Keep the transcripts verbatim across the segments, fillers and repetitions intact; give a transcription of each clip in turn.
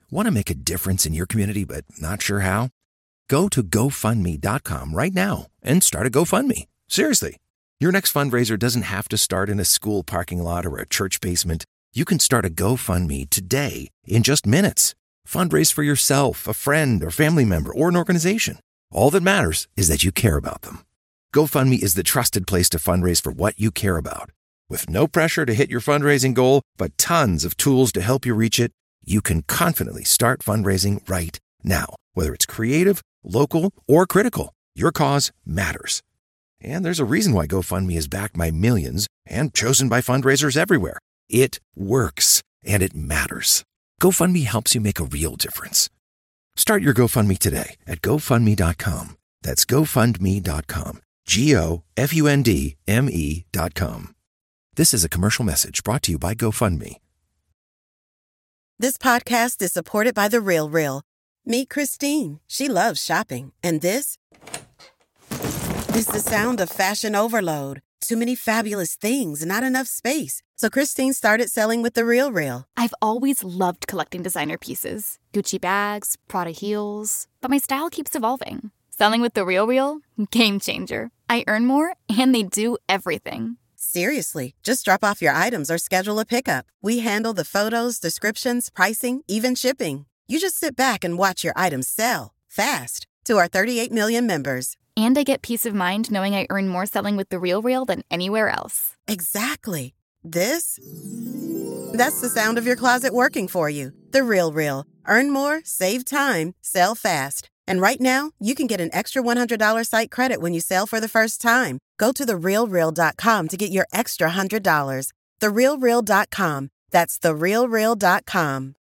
Want to make a difference in your community but not sure how? Go to go fund me dot com right now and start a GoFundMe. Seriously. Your next fundraiser doesn't have to start in a school parking lot or a church basement. You can start a GoFundMe today in just minutes. Fundraise for yourself, a friend, or family member, or an organization. All that matters is that you care about them. GoFundMe is the trusted place to fundraise for what you care about. With no pressure to hit your fundraising goal, but tons of tools to help you reach it, you can confidently start fundraising right now. Whether it's creative, local, or critical, your cause matters. And there's a reason why GoFundMe is backed by millions and chosen by fundraisers everywhere. It works, and it matters. GoFundMe helps you make a real difference. Start your GoFundMe today at go fund me dot com. That's go fund me dot com. G O F U N D M E dot com. This is a commercial message brought to you by GoFundMe. This podcast is supported by The Real Real. Meet Christine. She loves shopping. And this is the sound of fashion overload. Too many fabulous things, not enough space. So Christine started selling with The Real Real. I've always loved collecting designer pieces. Gucci bags, Prada heels. But my style keeps evolving. Selling with The Real Real? Game changer. I earn more, and they do everything. Seriously, just drop off your items or schedule a pickup. We handle the photos, descriptions, pricing, even shipping. You just sit back and watch your items sell fast to our thirty-eight million members. And I get peace of mind knowing I earn more selling with The Real Real than anywhere else. Exactly. This? That's the sound of your closet working for you. The Real Real. Earn more, save time, sell fast. And right now, you can get an extra one hundred dollars site credit when you sell for the first time. Go to the real real dot com to get your extra one hundred dollars. the real real dot com. That's the real real dot com.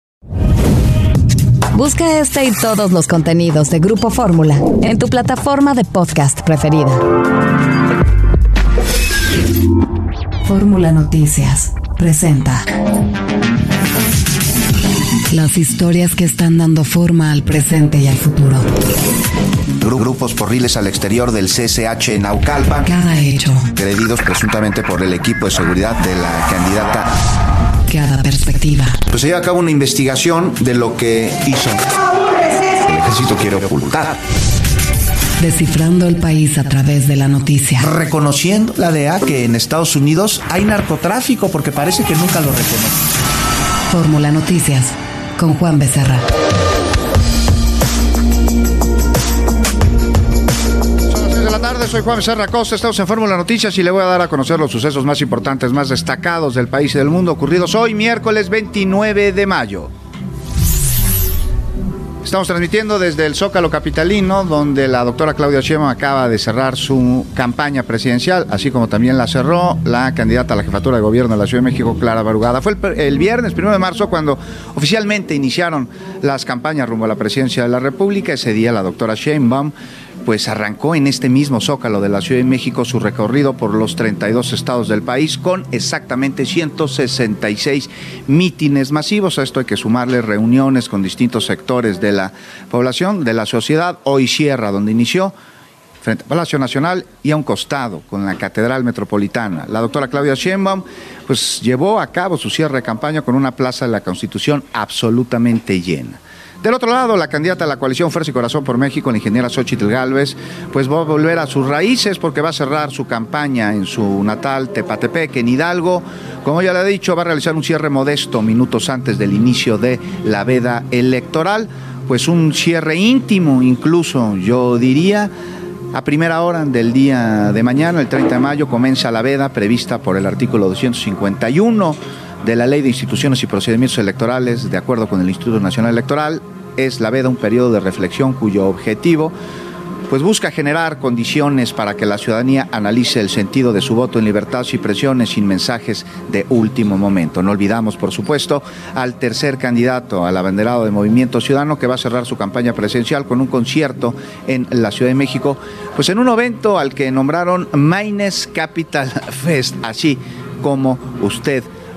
Busca este y todos los contenidos de Grupo Fórmula en tu plataforma de podcast preferida. Fórmula Noticias presenta las historias que están dando forma al presente y al futuro. Grupos porriles al exterior del C C H en Naucalpan. Cada hecho. Agredidos presuntamente por el equipo de seguridad de la candidata. Cada perspectiva. Pues se lleva a cabo una investigación de lo que hizo. El ejército quiere ocultar. Descifrando el país a través de la noticia. Reconociendo la D E A que en Estados Unidos hay narcotráfico porque parece que nunca lo reconoce. Fórmula Noticias con Juan Becerra. Buenas tardes, soy Juan Becerra Costa, estamos en Fórmula Noticias y le voy a dar a conocer los sucesos más importantes, más destacados del país y del mundo ocurridos hoy, miércoles veintinueve de mayo. Estamos transmitiendo desde el Zócalo capitalino, donde la doctora Claudia Sheinbaum acaba de cerrar su campaña presidencial, así como también la cerró la candidata a la jefatura de gobierno de la Ciudad de México, Clara Brugada. Fue el, el viernes, primero de marzo, cuando oficialmente iniciaron las campañas rumbo a la presidencia de la República. Ese día la doctora Sheinbaum pues arrancó en este mismo Zócalo de la Ciudad de México su recorrido por los treinta y dos estados del país con exactamente ciento sesenta y seis mítines masivos. A esto hay que sumarle reuniones con distintos sectores de la población, de la sociedad. Hoy cierra donde inició, frente al Palacio Nacional y a un costado con la Catedral Metropolitana. La doctora Claudia Sheinbaum pues llevó a cabo su cierre de campaña con una plaza de la Constitución absolutamente llena. Del otro lado, la candidata a la coalición Fuerza y Corazón por México, la ingeniera Xóchitl Gálvez, pues va a volver a sus raíces porque va a cerrar su campaña en su natal Tepatepec, en Hidalgo. Como ya le he dicho, va a realizar un cierre modesto minutos antes del inicio de la veda electoral, pues un cierre íntimo incluso, yo diría. A primera hora del día de mañana, el treinta de mayo, comienza la veda prevista por el artículo doscientos cincuenta y uno de la Ley de Instituciones y Procedimientos Electorales. De acuerdo con el Instituto Nacional Electoral, es la veda un periodo de reflexión cuyo objetivo pues busca generar condiciones para que la ciudadanía analice el sentido de su voto en libertad sin presiones, sin mensajes de último momento. No olvidamos, por supuesto, al tercer candidato, al abanderado de Movimiento Ciudadano, que va a cerrar su campaña presidencial con un concierto en la Ciudad de México, pues en un evento al que nombraron Maynes Capital Fest, así como usted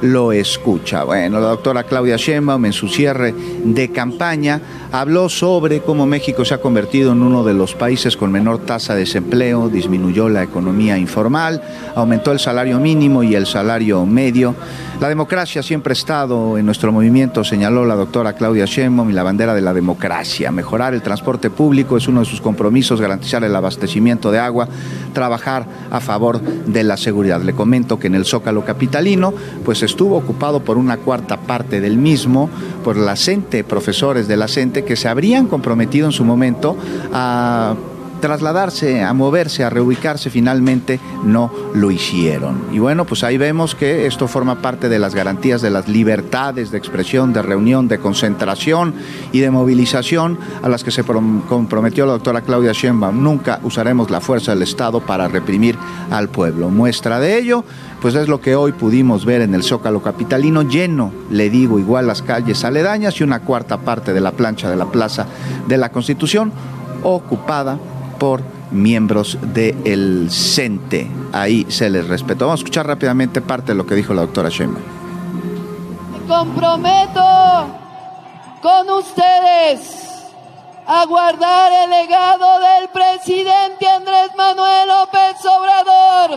lo escucha. Bueno, la doctora Claudia Sheinbaum en su cierre de campaña habló sobre cómo México se ha convertido en uno de los países con menor tasa de desempleo, disminuyó la economía informal, aumentó el salario mínimo y el salario medio. La democracia siempre ha estado en nuestro movimiento, señaló la doctora Claudia Sheinbaum, y la bandera de la democracia. Mejorar el transporte público es uno de sus compromisos, garantizar el abastecimiento de agua, trabajar a favor de la seguridad. Le comento que en el Zócalo capitalino pues estuvo ocupado por una cuarta parte del mismo, por la CENTE, profesores de la CENTE que se habrían comprometido en su momento a trasladarse, a moverse, a reubicarse, finalmente no lo hicieron. Y bueno, pues ahí vemos que esto forma parte de las garantías de las libertades de expresión, de reunión, de concentración y de movilización a las que se comprometió la doctora Claudia Sheinbaum. Nunca usaremos la fuerza del Estado para reprimir al pueblo. Muestra de ello, pues es lo que hoy pudimos ver en el Zócalo capitalino, lleno, le digo, igual las calles aledañas y una cuarta parte de la plancha de la Plaza de la Constitución ocupada por miembros del CENTE. Ahí se les respetó. Vamos a escuchar rápidamente parte de lo que dijo la doctora Sheinbaum. Me comprometo con ustedes a guardar el legado del presidente Andrés Manuel López Obrador.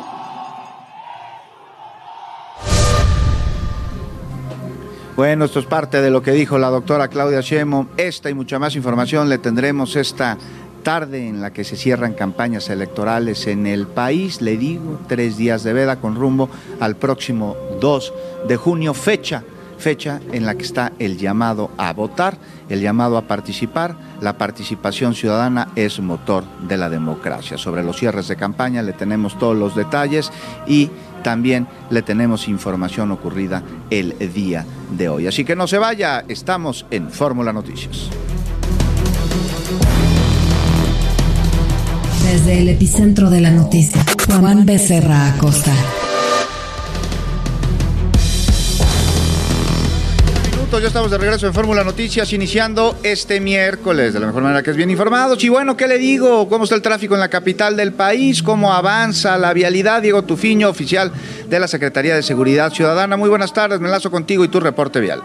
Bueno, esto es parte de lo que dijo la doctora Claudia Sheinbaum. Esta y mucha más información le tendremos esta tarde en la que se cierran campañas electorales en el país. Le digo, tres días de veda con rumbo al próximo dos de junio, fecha, fecha en la que está el llamado a votar, el llamado a participar. La participación ciudadana es motor de la democracia. Sobre los cierres de campaña le tenemos todos los detalles y también le tenemos información ocurrida el día de hoy. Así que no se vaya, estamos en Fórmula Noticias. Desde el epicentro de la noticia, Juan Becerra Acosta. Ya estamos de regreso en Fórmula Noticias, iniciando este miércoles de la mejor manera, que es bien informados. Y bueno, ¿qué le digo? ¿Cómo está el tráfico en la capital del país? ¿Cómo avanza la vialidad? Diego Tufiño, oficial de la Secretaría de Seguridad Ciudadana. Muy buenas tardes, me enlazo contigo y tu reporte vial.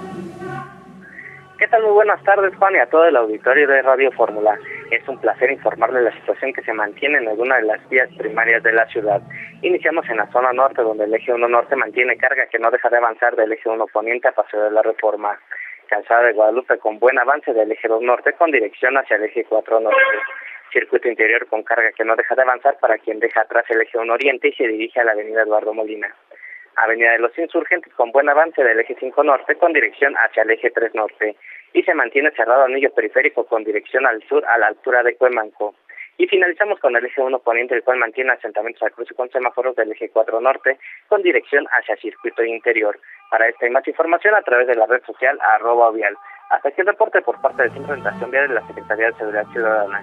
¿Qué tal? Muy buenas tardes, Juan, y a todo el auditorio de Radio Fórmula. Es un placer informarle la situación que se mantiene en alguna de las vías primarias de la ciudad. Iniciamos en la zona norte, donde el eje uno norte mantiene carga que no deja de avanzar del eje uno poniente a Paseo de la Reforma. Calzada de Guadalupe con buen avance del eje dos norte con dirección hacia el eje cuatro norte. Circuito interior con carga que no deja de avanzar para quien deja atrás el eje uno oriente y se dirige a la avenida Eduardo Molina. Avenida de los Insurgentes con buen avance del eje cinco norte con dirección hacia el eje tres norte. Y se mantiene cerrado anillo periférico con dirección al sur a la altura de Cuemanco. Y finalizamos con el eje uno poniente, el cual mantiene asentamientos al cruce con semáforos del eje cuatro norte con dirección hacia circuito interior. Para esta y más información a través de la red social arroba vial. Hasta aquí el reporte por parte del Centro de Orientación Vial de la Secretaría de Seguridad Ciudadana.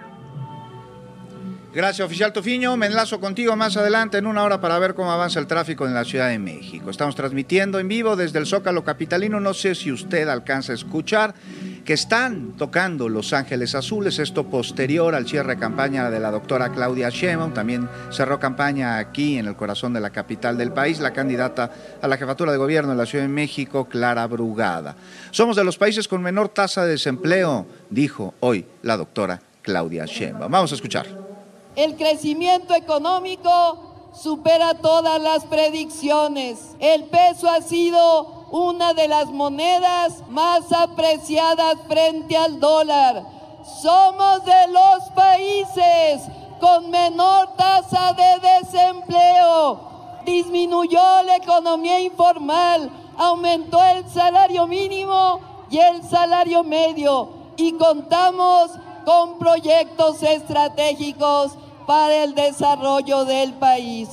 Gracias, oficial Tufiño. Me enlazo contigo más adelante en una hora para ver cómo avanza el tráfico en la Ciudad de México. Estamos transmitiendo en vivo desde el Zócalo capitalino. No sé si usted alcanza a escuchar que están tocando Los Ángeles Azules, esto posterior al cierre de campaña de la doctora Claudia Sheinbaum. También cerró campaña aquí en el corazón de la capital del país la candidata a la jefatura de gobierno de la Ciudad de México, Clara Brugada. Somos de los países con menor tasa de desempleo, dijo hoy la doctora Claudia Sheinbaum. Vamos a escuchar. El crecimiento económico supera todas las predicciones. El peso ha sido una de las monedas más apreciadas frente al dólar. Somos de los países con menor tasa de desempleo. Disminuyó la economía informal, aumentó el salario mínimo y el salario medio y contamos con proyectos estratégicos para el desarrollo del país.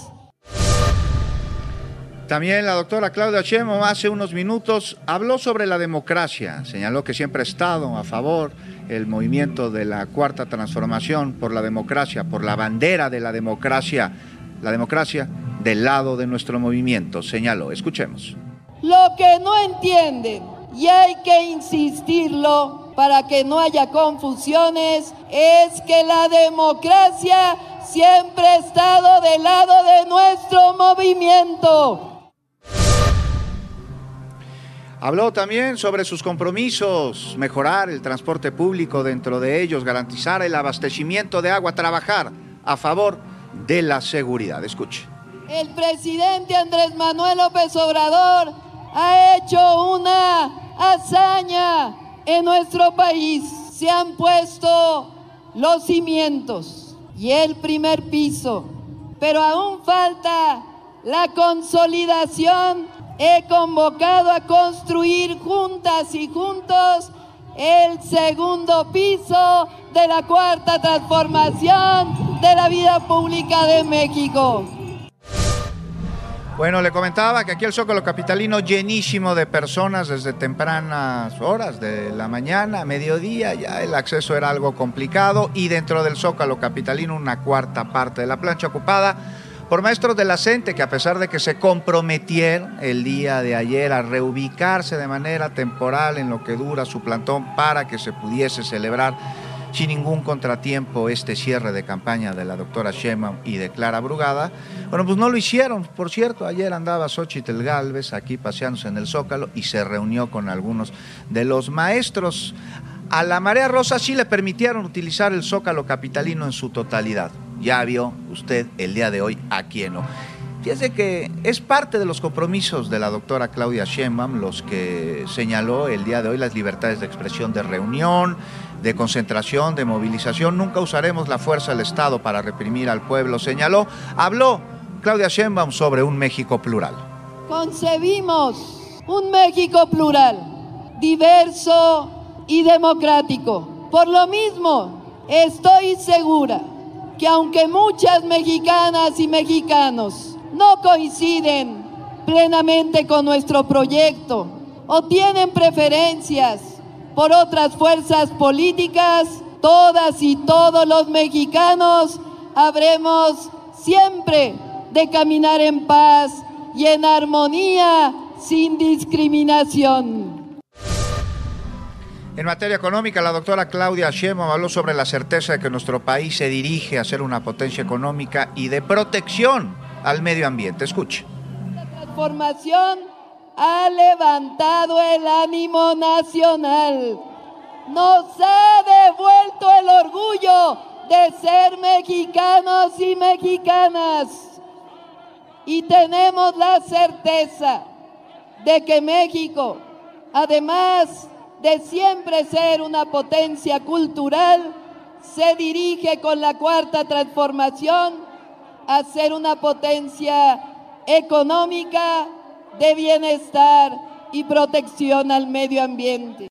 También la doctora Claudia Sheinbaum hace unos minutos habló sobre la democracia, señaló que siempre ha estado a favor el movimiento de la Cuarta Transformación por la democracia, por la bandera de la democracia, la democracia del lado de nuestro movimiento, señaló. Escuchemos. Lo que no entienden, y hay que insistirlo, para que no haya confusiones, es que la democracia siempre ha estado del lado de nuestro movimiento. Habló también sobre sus compromisos, mejorar el transporte público, dentro de ellos garantizar el abastecimiento de agua, trabajar a favor de la seguridad. Escuche. El presidente Andrés Manuel López Obrador ha hecho una hazaña en nuestro país. Se han puesto los cimientos y el primer piso, pero aún falta la consolidación. He convocado a construir juntas y juntos el segundo piso de la cuarta transformación de la vida pública de México. Bueno, le comentaba que aquí el Zócalo capitalino llenísimo de personas desde tempranas horas de la mañana, mediodía, ya el acceso era algo complicado, y dentro del Zócalo capitalino una cuarta parte de la plancha ocupada por maestros de la CENTE, que a pesar de que se comprometieron el día de ayer a reubicarse de manera temporal en lo que dura su plantón para que se pudiese celebrar sin ningún contratiempo este cierre de campaña de la doctora Sheinbaum y de Clara Brugada, bueno, pues no lo hicieron. Por cierto, ayer andaba Xóchitl Gálvez aquí paseándose en el Zócalo y se reunió con algunos de los maestros. A la Marea Rosa sí le permitieron utilizar el Zócalo capitalino en su totalidad. Ya vio usted el día de hoy a quién no. Fíjese que es parte de los compromisos de la doctora Claudia Sheinbaum los que señaló el día de hoy las libertades de expresión, de reunión, de concentración, de movilización. Nunca usaremos la fuerza del Estado para reprimir al pueblo, señaló. Habló Claudia Sheinbaum sobre un México plural. Concebimos un México plural, diverso y democrático. Por lo mismo, estoy segura que aunque muchas mexicanas y mexicanos no coinciden plenamente con nuestro proyecto o tienen preferencias por otras fuerzas políticas, todas y todos los mexicanos habremos siempre de caminar en paz y en armonía, sin discriminación. En materia económica, la doctora Claudia Sheinbaum habló sobre la certeza de que nuestro país se dirige a ser una potencia económica y de protección al medio ambiente. Escuche. La transformación ha levantado el ánimo nacional. Nos ha devuelto el orgullo de ser mexicanos y mexicanas. Y tenemos la certeza de que México, además de siempre ser una potencia cultural, se dirige con la cuarta transformación a ser una potencia económica de bienestar y protección al medio ambiente.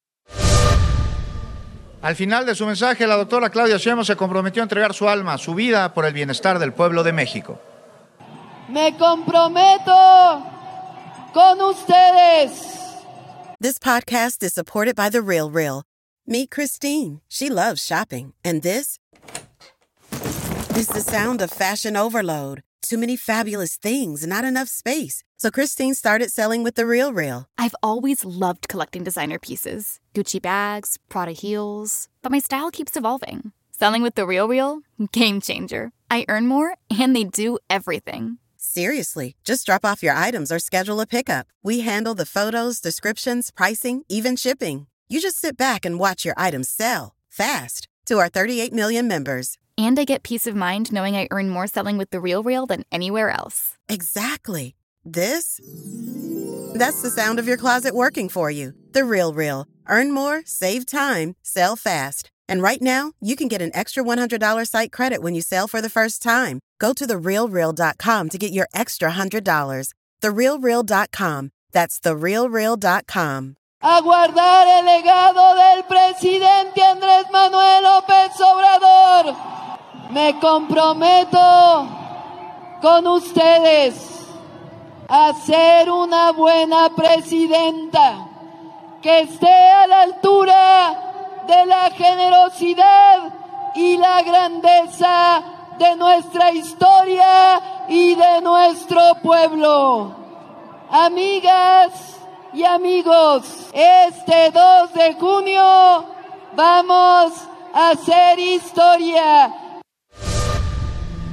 Al final de su mensaje, la doctora Claudia Sheinbaum se comprometió a entregar su alma, su vida por el bienestar del pueblo de México. Me comprometo con ustedes. This podcast is supported by The Real Real. Meet Christine. She loves shopping. And this is the sound of fashion overload. Too many fabulous things, not enough space. So Christine started selling with The Real Real. I've always loved collecting designer pieces. Gucci bags, Prada heels. But my style keeps evolving. Selling with The Real Real? Game changer. I earn more, and they do everything. Seriously, just drop off your items or schedule a pickup. We handle the photos, descriptions, pricing, even shipping. You just sit back and watch your items sell fast to our thirty-eight million members. And I get peace of mind knowing I earn more selling with The Real Real than anywhere else. Exactly. This? That's the sound of your closet working for you. The Real Real. Earn more, save time, sell fast. And right now, you can get an extra one hundred dollars site credit when you sell for the first time. Go to the real real dot com to get your extra one hundred dollars. the real real dot com. That's the real real dot com. A guardar el legado del presidente Andrés Manuel López Obrador. Me comprometo con ustedes a ser una buena presidenta que esté a la altura de la generosidad y la grandeza de nuestra historia y de nuestro pueblo. Amigas y amigos, este dos de junio vamos a hacer historia.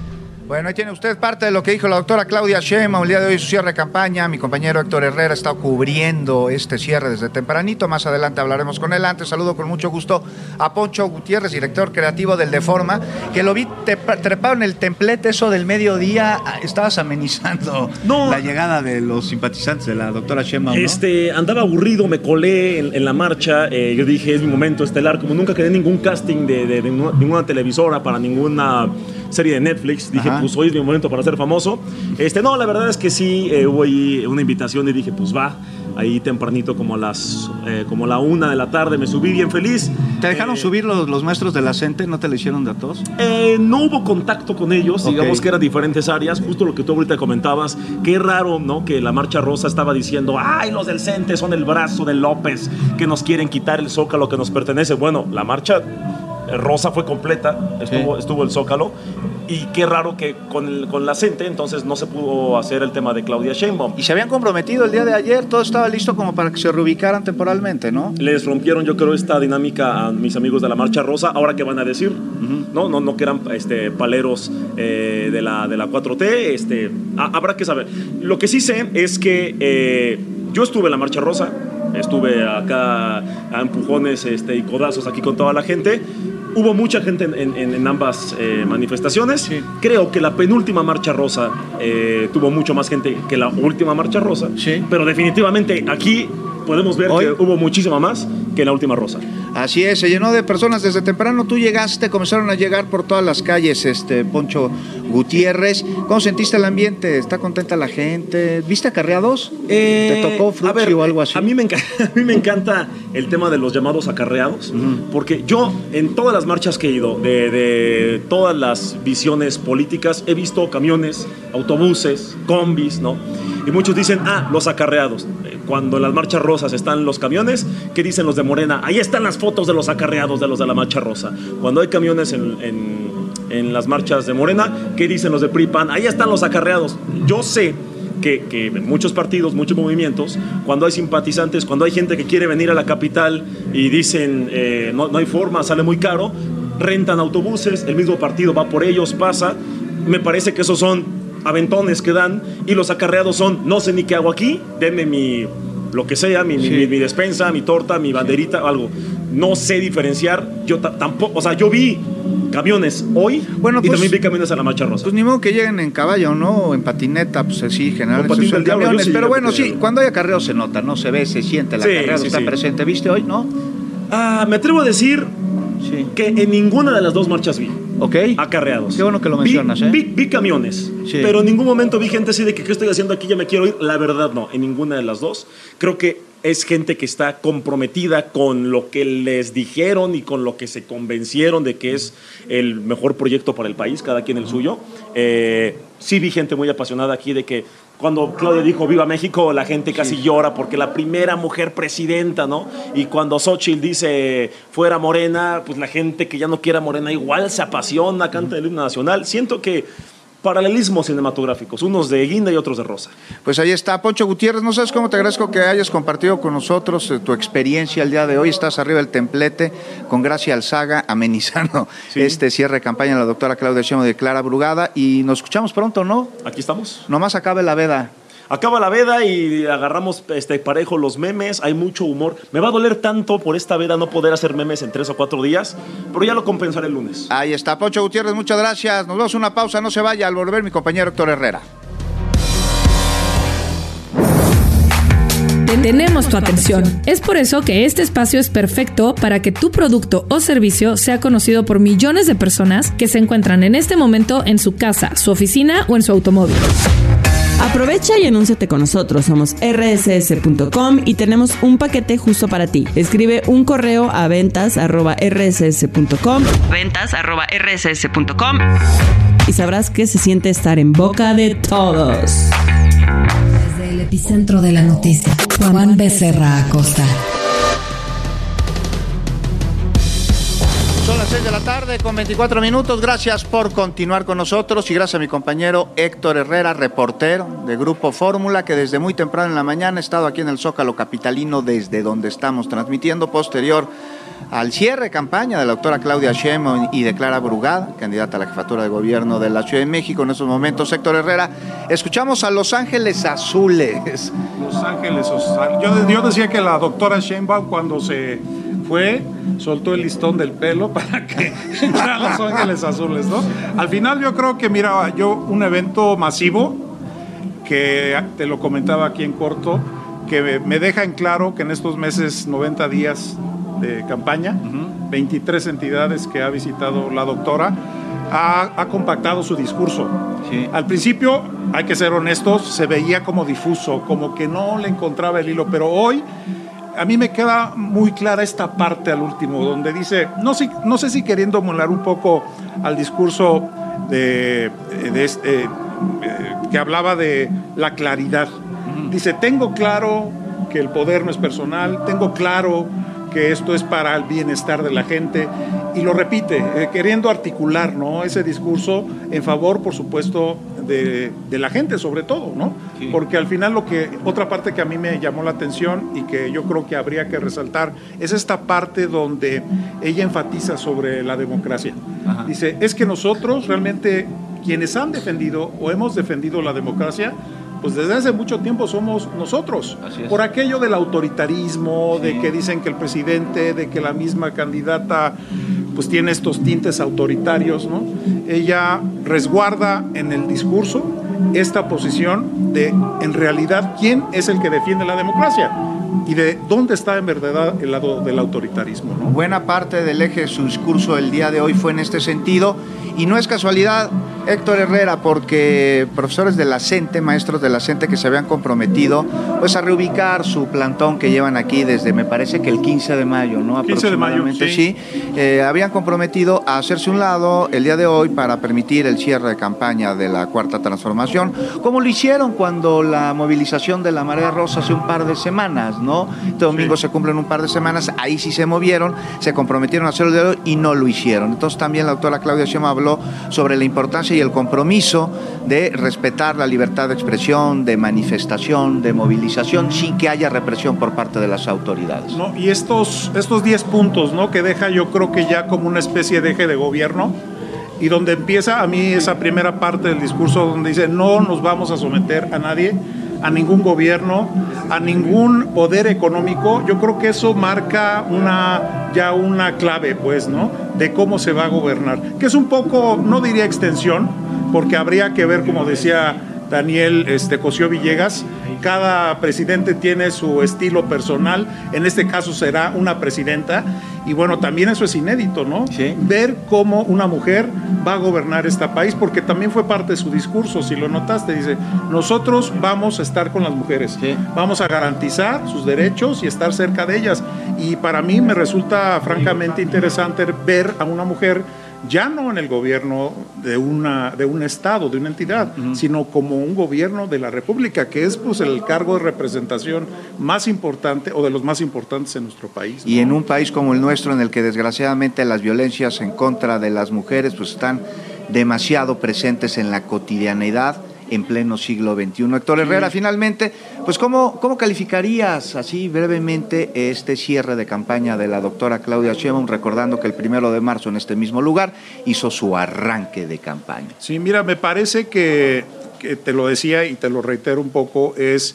Bueno, ahí tiene usted parte de lo que dijo la doctora Claudia Sheinbaum el día de hoy, su cierre de campaña. Mi compañero Héctor Herrera está cubriendo este cierre desde tempranito. Más adelante hablaremos con él. Antes saludo con mucho gusto a Poncho Gutiérrez, director creativo del Deforma, que lo vi trepado en el templete, eso del mediodía. Estabas amenizando no, la llegada de los simpatizantes de la doctora Sheinbaum, ¿no? Este, andaba aburrido, me colé en, en la marcha. Eh, yo dije, es mi momento estelar. Como nunca quedé ningún casting de, de, de ninguna, ninguna televisora para ninguna serie de Netflix, dije, Ajá. pues hoy es mi momento para ser famoso. Este, no, la verdad es que sí, eh, hubo ahí una invitación y dije, pues va, ahí tempranito como a las, eh, como la una de la tarde, me subí bien feliz. ¿Te dejaron eh, subir los, los maestros de la CENTE? ¿No te lo hicieron de a todos? Eh, no hubo contacto con ellos, okay. digamos que eran diferentes áreas, justo lo que tú ahorita comentabas, qué raro, ¿no? Que la Marcha Rosa estaba diciendo, ay, los del CENTE son el brazo de López, que nos quieren quitar el Zócalo que nos pertenece. Bueno, la marcha rosa fue completa, estuvo, sí. estuvo el Zócalo, y qué raro que con, el, con la CENTE entonces no se pudo hacer el tema de Claudia Sheinbaum. Y se habían comprometido el día de ayer, todo estaba listo como para que se reubicaran temporalmente, ¿no? Les rompieron, yo creo, esta dinámica a mis amigos de la Marcha Rosa. Ahora, ¿qué van a decir? Uh-huh. No, no, no que eran este, paleros eh, de, la, de la cuatro T, este, ah, habrá que saber. Lo que sí sé es que eh, yo estuve en la Marcha Rosa, estuve acá a empujones este, y codazos aquí con toda la gente. Hubo mucha gente en, en, en ambas eh, manifestaciones. Sí. Creo que la penúltima Marcha Rosa eh, tuvo mucho más gente que la última Marcha Rosa. Sí. Pero definitivamente aquí podemos ver Hoy, que hubo muchísima más que en la última Rosa. Así es, se llenó de personas desde temprano. Tú llegaste, comenzaron a llegar por todas las calles, este Poncho Gutiérrez. ¿Cómo sentiste el ambiente? ¿Está contenta la gente? ¿Viste acarreados? Eh, ¿Te tocó Fruxi o algo así? A mí, me encanta, a mí me encanta el tema de los llamados acarreados, uh-huh. porque yo en todas las marchas que he ido, de, de todas las visiones políticas, he visto camiones, autobuses, combis, ¿no? Y muchos dicen, ah, los acarreados. Cuando en las marchas rosas están los camiones, ¿qué dicen los de Morena? Ahí están las fotos de los acarreados de los de la Marcha Rosa. Cuando hay camiones en, en, en las marchas de Morena, ¿qué dicen los de P R I P A N? Ahí están los acarreados. Yo sé que, que en muchos partidos, muchos movimientos, cuando hay simpatizantes, cuando hay gente que quiere venir a la capital y dicen, eh, no, no hay forma, sale muy caro, rentan autobuses, el mismo partido va por ellos, pasa. Me parece que esos son aventones que dan, y los acarreados son, no sé ni qué hago aquí, denme mi, lo que sea, mi, sí. mi, mi despensa, mi torta, mi banderita, sí. algo. No sé diferenciar, yo t- tampoco, o sea, yo vi camiones hoy, bueno, pues, y también vi camiones a la Marcha Rosa. Pues ni modo que lleguen en caballo, ¿no? O en patineta, pues sí, generalmente son camiones, sí, pero bueno, sí, cuando hay acarreo se nota, ¿no? Se ve, se siente, el sí, acarreo sí, está sí. presente. ¿Viste hoy, no? Ah, me atrevo a decir sí. que en ninguna de las dos marchas vi. Ok. Acarreados. Qué bueno que lo mencionas, vi, ¿eh? Vi, vi camiones, sí. pero en ningún momento vi gente así de que ¿qué estoy haciendo aquí? Ya me quiero ir. La verdad, no. En ninguna de las dos. Creo que es gente que está comprometida con lo que les dijeron y con lo que se convencieron de que es el mejor proyecto para el país, cada quien el suyo. Eh, sí vi gente muy apasionada aquí de que cuando Claudia dijo Viva México, la gente casi sí. llora porque la primera mujer presidenta, ¿no? Y cuando Xochitl dice fuera Morena, pues la gente que ya no quiera Morena igual se apasiona, canta el himno nacional. Siento que paralelismos cinematográficos, unos de guinda y otros de rosa. Pues ahí está, Poncho Gutiérrez. No sabes cómo te agradezco que hayas compartido con nosotros eh, tu experiencia el día de hoy. Estás arriba del templete con Gracia Alzaga amenizando sí. este cierre de campaña de la doctora Claudia Sheinbaum de Clara Brugada, y nos escuchamos pronto, ¿no? Aquí estamos. Nomás acabe la veda. Acaba la veda y agarramos este, parejo los memes, hay mucho humor. Me va a doler tanto por esta veda no poder hacer memes en tres o cuatro días, pero ya lo compensaré el lunes. Ahí está, Poncho Gutiérrez, muchas gracias. Nos vemos una pausa, no se vaya. Al volver, mi compañero Héctor Herrera. Tenemos tu atención. Es por eso que este espacio es perfecto para que tu producto o servicio sea conocido por millones de personas que se encuentran en este momento en su casa, su oficina o en su automóvil. Aprovecha y anúnciate con nosotros. Somos erre ese ese punto com y tenemos un paquete justo para ti. Escribe un correo a ventas arroba erre ese ese punto com ventas arroba erre ese ese punto com y sabrás qué se siente estar en boca de todos. Desde el epicentro de la noticia, Juan Becerra Acosta. Son las seis de la tarde con veinticuatro minutos. Gracias por continuar con nosotros y gracias a mi compañero Héctor Herrera, reportero de Grupo Fórmula, que desde muy temprano en la mañana ha estado aquí en el Zócalo capitalino, desde donde estamos transmitiendo, posterior al cierre de campaña de la doctora Claudia Sheinbaum y de Clara Brugada, candidata a la jefatura de gobierno de la Ciudad de México en estos momentos. Héctor Herrera, escuchamos a Los Ángeles Azules. Los Ángeles Azules. Yo, yo decía que la doctora Sheinbaum, cuando se fue, soltó el listón del pelo para que entraran Los Ángeles Azules, ¿no? Al final yo creo que, mira, yo un evento masivo, que te lo comentaba aquí en corto, que me deja en claro que en estos meses, noventa días de campaña, uh-huh. veintitrés entidades que ha visitado la doctora, ha, ha compactado su discurso. Sí. Al principio, hay que ser honestos, se veía como difuso, como que no le encontraba el hilo, pero hoy a mí me queda muy clara esta parte al último, donde dice, no, si, no sé si queriendo emular un poco al discurso de, de este, eh, que hablaba de la claridad. Uh-huh. Dice, tengo claro que el poder no es personal, tengo claro que esto es para el bienestar de la gente, y lo repite, eh, queriendo articular, ¿no?, ese discurso en favor, por supuesto, de, de la gente, sobre todo, ¿no? Sí. Porque al final lo que, otra parte que a mí me llamó la atención y que yo creo que habría que resaltar, es esta parte donde ella enfatiza sobre la democracia. Ajá. Dice, es que nosotros realmente, quienes han defendido o hemos defendido la democracia, pues desde hace mucho tiempo somos nosotros, por aquello del autoritarismo, sí. de que dicen que el presidente, de que la misma candidata pues tiene estos tintes autoritarios, ¿no? Ella resguarda en el discurso esta posición de, en realidad, quién es el que defiende la democracia y de dónde está en verdad el lado del autoritarismo, ¿no? Buena parte del eje de su discurso el día de hoy fue en este sentido, y no es casualidad, Héctor Herrera, porque profesores de la CENTE, maestros de la CENTE que se habían comprometido pues a reubicar su plantón que llevan aquí desde, me parece que el quince de mayo, ¿no? quince de mayo, sí. sí eh, habían comprometido a hacerse un lado el día de hoy para permitir el cierre de campaña de la Cuarta Transformación, como lo hicieron cuando la movilización de la Marea Rosa hace un par de semanas, ¿no? Este domingo sí. se cumplen un par de semanas, ahí sí se movieron, se comprometieron a hacerlo el día de hoy y no lo hicieron. Entonces también la doctora Claudia Sheinbaum habló sobre la importancia y el compromiso de respetar la libertad de expresión, de manifestación, de movilización, sin que haya represión por parte de las autoridades. No, y estos estos diez puntos, ¿no?, que deja, yo creo que ya como una especie de eje de gobierno, y donde empieza a mí esa primera parte del discurso donde dice, no nos vamos a someter a nadie, a ningún gobierno, a ningún poder económico. Yo creo que eso marca una ya una clave, pues, ¿no?, de cómo se va a gobernar, que es un poco, no diría extensión, porque habría que ver, como decía Daniel este, Cosío Villegas, cada presidente tiene su estilo personal, en este caso será una presidenta, y bueno, también eso es inédito, ¿no? Sí. Ver cómo una mujer va a gobernar este país, porque también fue parte de su discurso, si lo notaste, dice, nosotros vamos a estar con las mujeres, sí. vamos a garantizar sus derechos y estar cerca de ellas, y para mí me resulta francamente interesante ver a una mujer ya no en el gobierno de una de un estado, de una entidad, uh-huh. sino como un gobierno de la República, que es pues el cargo de representación más importante o de los más importantes en nuestro país, ¿no? Y en un país como el nuestro, en el que desgraciadamente las violencias en contra de las mujeres pues están demasiado presentes en la cotidianidad en pleno siglo veintiuno. Héctor Herrera, sí. finalmente, pues ¿cómo, ¿cómo calificarías así brevemente este cierre de campaña de la doctora Claudia Sheinbaum, recordando que el primero de marzo en este mismo lugar hizo su arranque de campaña? Sí, mira, me parece que, que te lo decía y te lo reitero un poco, es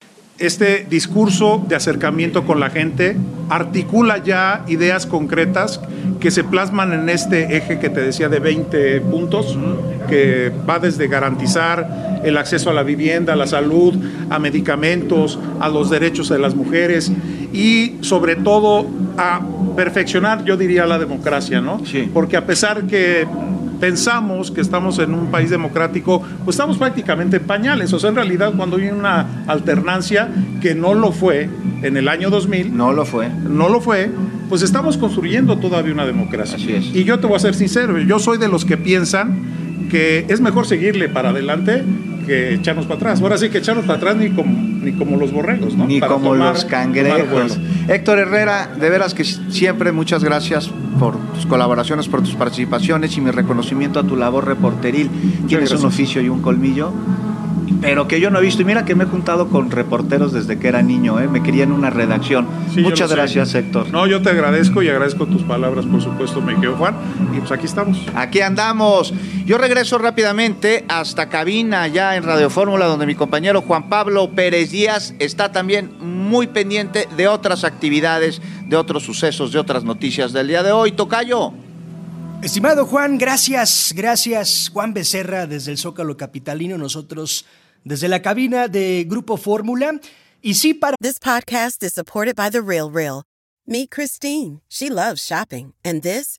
este discurso de acercamiento con la gente, articula ya ideas concretas que se plasman en este eje que te decía de veinte puntos, que va desde garantizar el acceso a la vivienda, a la salud, a medicamentos, a los derechos de las mujeres y sobre todo a perfeccionar, yo diría, la democracia, ¿no? Sí. Porque a pesar que pensamos que estamos en un país democrático, pues estamos prácticamente en pañales. O sea, en realidad, cuando hay una alternancia que no lo fue en el año dos mil, no lo fue, no lo fue, pues estamos construyendo todavía una democracia. Así es. Y yo te voy a ser sincero, yo soy de los que piensan que es mejor seguirle para adelante que echarnos para atrás. Ahora sí que echarnos para atrás ni como, ni como los borregos, ¿no? Ni para como tomar, los cangrejos. Héctor Herrera, de veras que siempre muchas gracias por tus colaboraciones, por tus participaciones y mi reconocimiento a tu labor reporteril. Tienes un oficio y un colmillo pero que yo no he visto. Y mira que me he juntado con reporteros desde que era niño, ¿eh? Me quería en una redacción. Sí, muchas gracias, sé. Héctor. No, yo te agradezco y agradezco tus palabras, por supuesto, me quedo Juan. Y pues aquí estamos. Aquí andamos. Yo regreso rápidamente hasta cabina, ya en Radio Fórmula, donde mi compañero Juan Pablo Pérez Díaz está también muy pendiente de otras actividades, de otros sucesos, de otras noticias del día de hoy. Tocayo. Estimado Juan, gracias, gracias. Juan Becerra desde el Zócalo capitalino, nosotros desde la cabina de Grupo Fórmula. Y sí, para... This podcast is supported by The Real Real. Meet Christine. She loves shopping. And this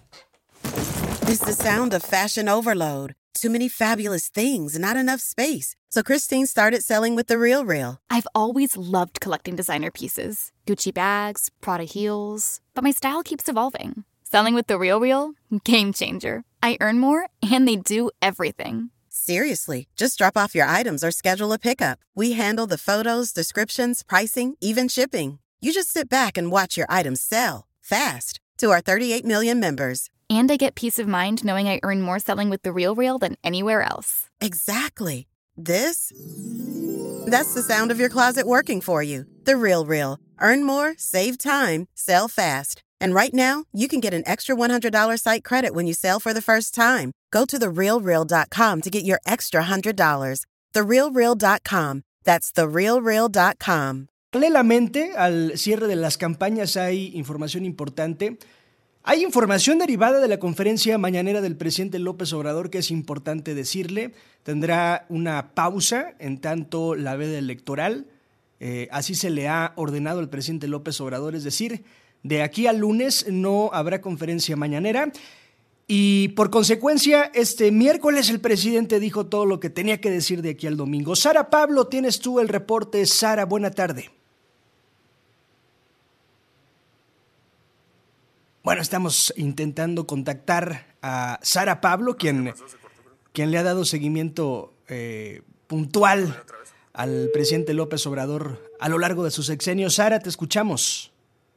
is the sound of fashion overload. Too many fabulous things, not enough space. So Christine started selling with The Real Real. I've always loved collecting designer pieces. Gucci bags, Prada heels. But my style keeps evolving. Selling with The Real Real? Game changer. I earn more, and they do everything. Seriously, just drop off your items or schedule a pickup. We handle the photos, descriptions, pricing, even shipping. You just sit back and watch your items sell fast to our thirty-eight million members. And I get peace of mind knowing I earn more selling with The Real Real than anywhere else. Exactly. This? That's the sound of your closet working for you. The Real Real. Earn more, save time, sell fast. And right now, you can get an extra one hundred dollars site credit when you sell for the first time. Go to the real real dot com to get your extra one hundred dollars. the real real dot com. That's the real real dot com. Paralelamente al cierre de las campañas hay información importante. Hay información derivada de la conferencia mañanera del presidente López Obrador que es importante decirle. Tendrá una pausa en tanto la veda electoral. Eh, así se le ha ordenado al presidente López Obrador, es decir, de aquí al lunes no habrá conferencia mañanera. Y por consecuencia, este miércoles el presidente dijo todo lo que tenía que decir de aquí al domingo. Sara Pablo, tienes tú el reporte. Sara, buena tarde. Bueno, estamos intentando contactar a Sara Pablo, quien, quien le ha dado seguimiento eh, puntual al presidente López Obrador a lo largo de su sexenio. Sara, te escuchamos.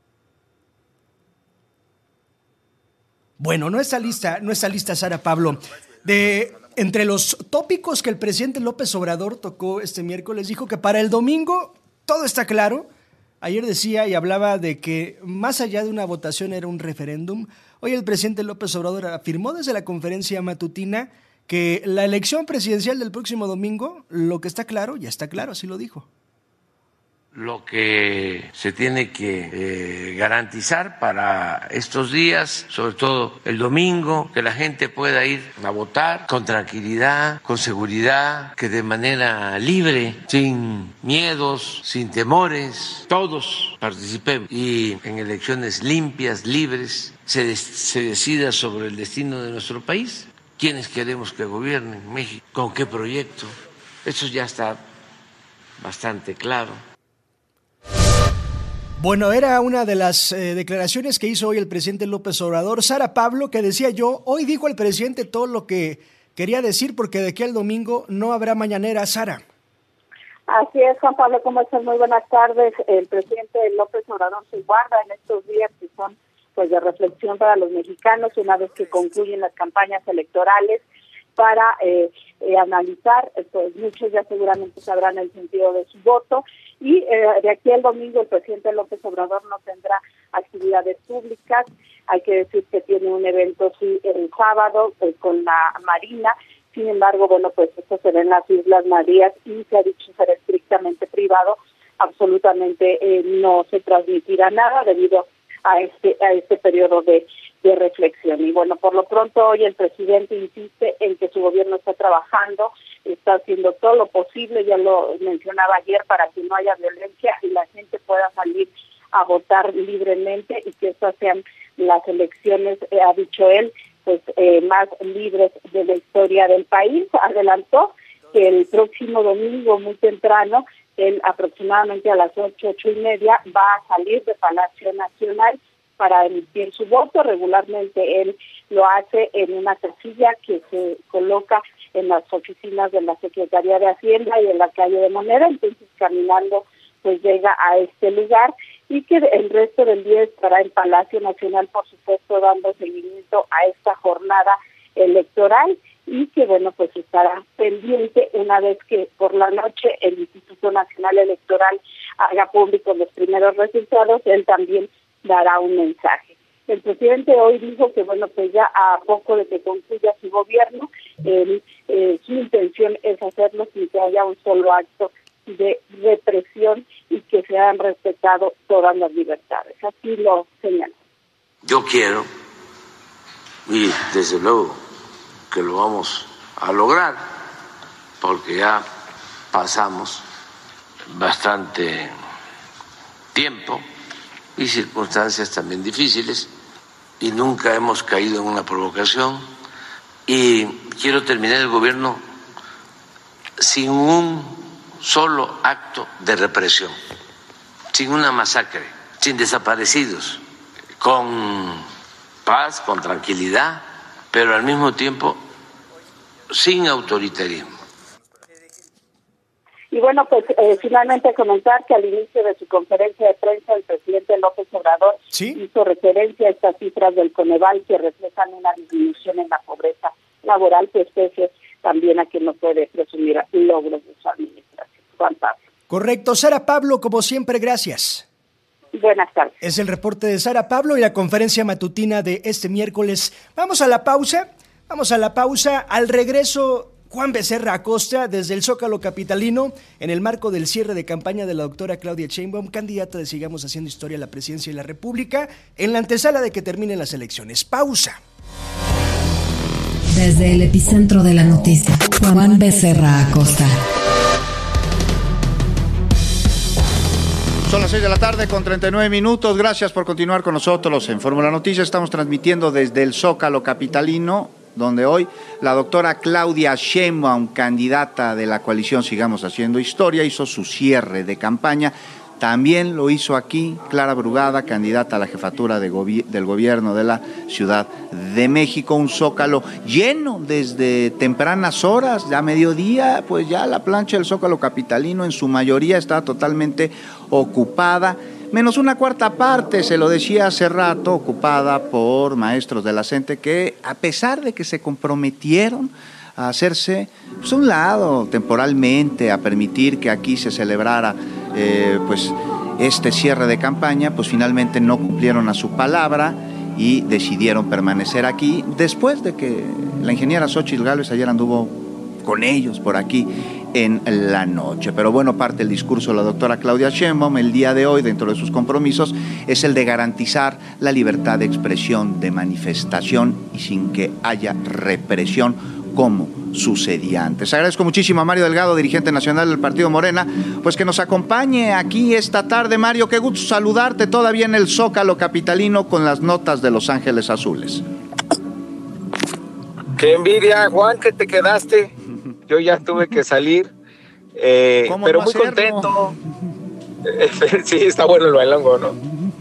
Bueno, no está lista, no está lista Sara Pablo. De entre los tópicos que el presidente López Obrador tocó este miércoles, dijo que para el domingo todo está claro. Ayer decía y hablaba de que más allá de una votación era un referéndum. Hoy el presidente López Obrador afirmó desde la conferencia matutina que la elección presidencial del próximo domingo, lo que está claro, ya está claro, así lo dijo. Lo que se tiene que eh, garantizar para estos días, sobre todo el domingo, que la gente pueda ir a votar con tranquilidad, con seguridad, que de manera libre, sin miedos, sin temores, todos participemos y en elecciones limpias, libres, se, des- se decida sobre el destino de nuestro país, quiénes queremos que gobiernen México, con qué proyecto. Eso ya está bastante claro. Bueno, era una de las eh, declaraciones que hizo hoy el presidente López Obrador. Sara Pablo, que decía yo, hoy dijo el presidente todo lo que quería decir porque de aquí al domingo no habrá mañanera. Sara. Así es, Juan Pablo, ¿cómo estás? Muy buenas tardes. El presidente López Obrador se guarda en estos días que son pues de reflexión para los mexicanos una vez que concluyen las campañas electorales para eh, eh, analizar, pues muchos ya seguramente sabrán el sentido de su voto. Y eh, de aquí al domingo el presidente López Obrador no tendrá actividades públicas. Hay que decir que tiene un evento sí, el sábado eh, con la Marina. Sin embargo, bueno, pues esto será en las Islas Marías y se ha dicho ser estrictamente privado. Absolutamente eh, no se transmitirá nada debido a este a este periodo de, de reflexión. Y bueno, por lo pronto hoy el presidente insiste en que su gobierno está trabajando, está haciendo todo lo posible, ya lo mencionaba ayer, para que no haya violencia y la gente pueda salir a votar libremente y que estas sean las elecciones, eh, ha dicho él, pues eh, más libres de la historia del país. Adelantó que el próximo domingo muy temprano, él aproximadamente a las ocho, ocho y media, va a salir de Palacio Nacional para emitir su voto. Regularmente él lo hace en una casilla que se coloca en las oficinas de la Secretaría de Hacienda y en la calle de Moneda, entonces caminando pues llega a este lugar y que el resto del día estará en Palacio Nacional, por supuesto, dando seguimiento a esta jornada electoral. y que, bueno, pues estará pendiente una vez que por la noche el Instituto Nacional Electoral haga públicos los primeros resultados, él también dará un mensaje. El presidente hoy dijo que, bueno, pues ya a poco de que concluya su gobierno, eh, eh, su intención es hacerlo sin que haya un solo acto de represión y que se han respetado todas las libertades. Así lo señaló. Yo quiero, y desde luego que lo vamos a lograr, porque ya pasamos bastante tiempo y circunstancias también difíciles y nunca hemos caído en una provocación, y quiero terminar el gobierno sin un solo acto de represión, sin una masacre, sin desaparecidos, con paz, con tranquilidad, pero al mismo tiempo sin autoritarismo. Y bueno, pues eh, finalmente comentar que al inicio de su conferencia de prensa el presidente López Obrador ¿Sí? hizo referencia a estas cifras del Coneval que reflejan una disminución en la pobreza laboral, pues pese también a que no puede presumir logros de su administración. Juan Pablo. Correcto. Sara Pablo, como siempre, gracias. Buenas tardes. Es el reporte de Sara Pablo y la conferencia matutina de este miércoles. Vamos a la pausa, vamos a la pausa. Al regreso, Juan Becerra Acosta desde el Zócalo capitalino en el marco del cierre de campaña de la doctora Claudia Sheinbaum, candidata de Sigamos Haciendo Historia a la presidencia de la República, en la antesala de que terminen las elecciones. Pausa. Desde el epicentro de la noticia, Juan Becerra Acosta. Son las seis de la tarde con treinta y nueve minutos. Gracias por continuar con nosotros en Fórmula Noticias. Estamos transmitiendo desde el Zócalo capitalino, donde hoy la doctora Claudia Sheinbaum, candidata de la coalición Sigamos Haciendo Historia, hizo su cierre de campaña. También lo hizo aquí Clara Brugada, candidata a la jefatura de gobi- del gobierno de la Ciudad de México. Un Zócalo lleno desde tempranas horas, ya mediodía, pues ya la plancha del Zócalo capitalino en su mayoría está totalmente ocupada, menos una cuarta parte, se lo decía hace rato, ocupada por maestros de la CENTE que, a pesar de que se comprometieron a hacerse pues, a un lado temporalmente, a permitir que aquí se celebrara eh, pues este cierre de campaña, pues finalmente no cumplieron a su palabra y decidieron permanecer aquí, después de que la ingeniera Xóchitl Gálvez ayer anduvo con ellos por aquí en la noche. Pero bueno, parte del discurso de la doctora Claudia Sheinbaum el día de hoy, dentro de sus compromisos, es el de garantizar la libertad de expresión, de manifestación y sin que haya represión como sucedía antes. Agradezco muchísimo a Mario Delgado, dirigente nacional del Partido Morena, pues que nos acompañe aquí esta tarde. Mario, qué gusto saludarte todavía en el Zócalo capitalino con las notas de Los Ángeles Azules. Qué envidia, Juan, que te quedaste. Yo ya tuve que salir, eh, pero no muy hacerlo? contento. Sí, está bueno el bailongo, ¿no?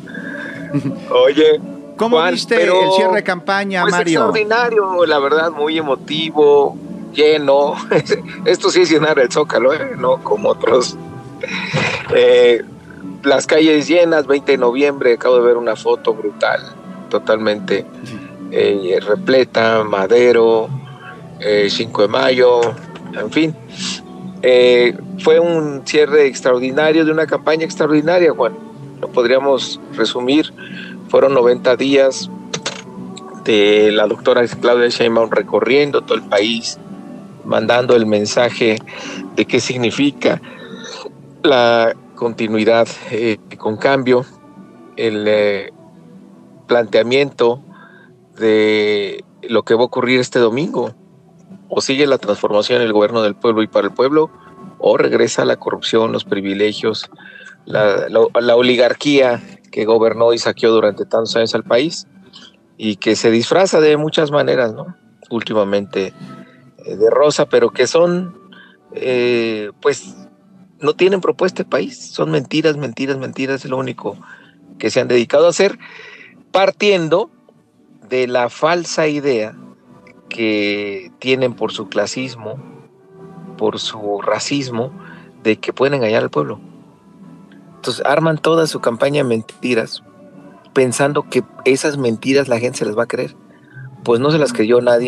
Oye, ¿cómo Juan, viste pero, el cierre de campaña, pues Mario? Extraordinario, la verdad, muy emotivo, lleno. Esto sí es llenar el Zócalo, ¿eh? No como otros. Eh, las calles llenas, veinte de noviembre, acabo de ver una foto brutal, totalmente eh, repleta, Madero, eh, cinco de mayo, en fin. Eh, fue un cierre extraordinario de una campaña extraordinaria, Juan. Lo podríamos resumir. Fueron noventa días de la doctora Claudia Sheinbaum recorriendo todo el país, mandando el mensaje de qué significa la continuidad eh, con cambio, el eh, planteamiento de lo que va a ocurrir este domingo. O sigue la transformación en el gobierno del pueblo y para el pueblo, o regresa la corrupción, los privilegios, la, la, la oligarquía que gobernó y saqueó durante tantos años al país y que se disfraza de muchas maneras, ¿no? Últimamente eh, de rosa, pero que son, eh, pues, no tienen propuesta de país, son mentiras, mentiras, mentiras, es lo único que se han dedicado a hacer, partiendo de la falsa idea que tienen por su clasismo, por su racismo, de que pueden engañar al pueblo. Entonces arman toda su campaña de mentiras, pensando que esas mentiras la gente se las va a creer. Pues no se las creyó nadie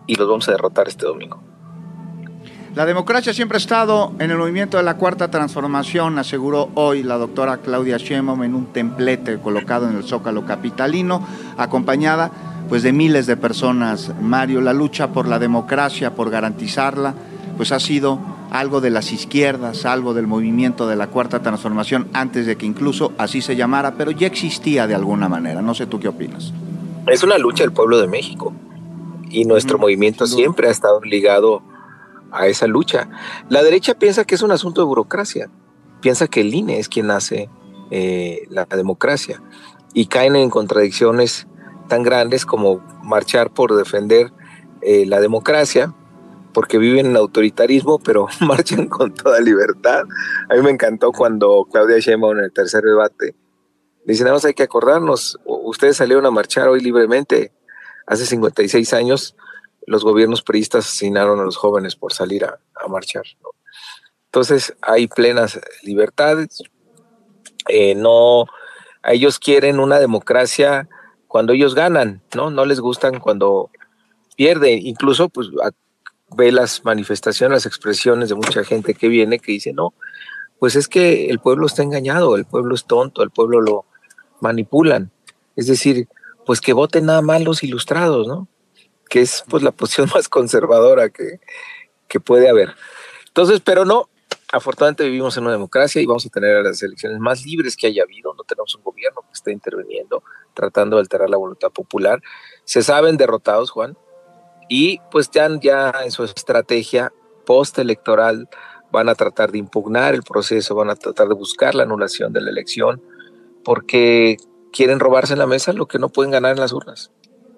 y los vamos a derrotar este domingo. La democracia siempre ha estado en el movimiento de la Cuarta Transformación, aseguró hoy la doctora Claudia Sheinbaum en un templete colocado en el Zócalo capitalino, acompañada pues de miles de personas. Mario, la lucha por la democracia, por garantizarla, pues ha sido algo de las izquierdas, algo del movimiento de la Cuarta Transformación, antes de que incluso así se llamara, pero ya existía de alguna manera. No sé tú qué opinas. Es una lucha del pueblo de México y nuestro mm, movimiento siempre ha estado ligado a esa lucha. La derecha piensa que es un asunto de burocracia, piensa que el I N E es quien hace eh, la democracia, y caen en contradicciones tan grandes como marchar por defender eh, la democracia, porque viven en autoritarismo, pero marchan con toda libertad. A mí me encantó cuando Claudia Sheinbaum en el tercer debate dice, nada más hay que acordarnos, ustedes salieron a marchar hoy libremente, hace cincuenta y seis años los gobiernos priistas asesinaron a los jóvenes por salir a, a marchar, ¿no? Entonces hay plenas libertades, eh, no, ellos quieren una democracia cuando ellos ganan, ¿no? No les gustan cuando pierden. Incluso pues a, ve las manifestaciones, las expresiones de mucha gente que viene que dice, no, pues es que el pueblo está engañado, el pueblo es tonto, el pueblo lo manipulan. Es decir, pues que voten nada más los ilustrados, ¿no? Que es pues la posición más conservadora que, que puede haber. Entonces, pero no, afortunadamente vivimos en una democracia y vamos a tener las elecciones más libres que haya habido. No tenemos un gobierno que esté interviniendo, tratando de alterar la voluntad popular. Se saben derrotados, Juan, y pues ya, ya en su estrategia postelectoral van a tratar de impugnar el proceso, van a tratar de buscar la anulación de la elección, porque quieren robarse en la mesa lo que no pueden ganar en las urnas.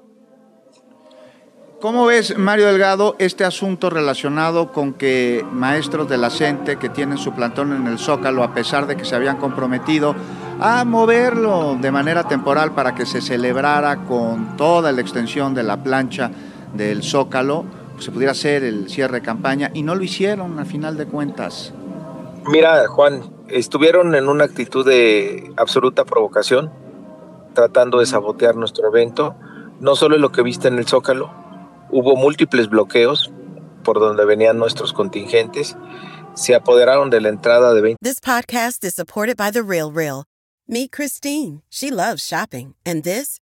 ¿Cómo ves, Mario Delgado, este asunto relacionado con que maestros de la CENTE que tienen su plantón en el Zócalo, a pesar de que se habían comprometido a moverlo de manera temporal para que se celebrara con toda la extensión de la plancha del Zócalo, pues se pudiera hacer el cierre de campaña, y no lo hicieron a final de cuentas? Mira, Juan, estuvieron en una actitud de absoluta provocación, tratando de sabotear nuestro evento. No solo lo que viste en el Zócalo, hubo múltiples bloqueos por donde venían nuestros contingentes. Se apoderaron de la entrada de veinte. This podcast is supported by The Real Real. Meet Christine. She loves shopping. And this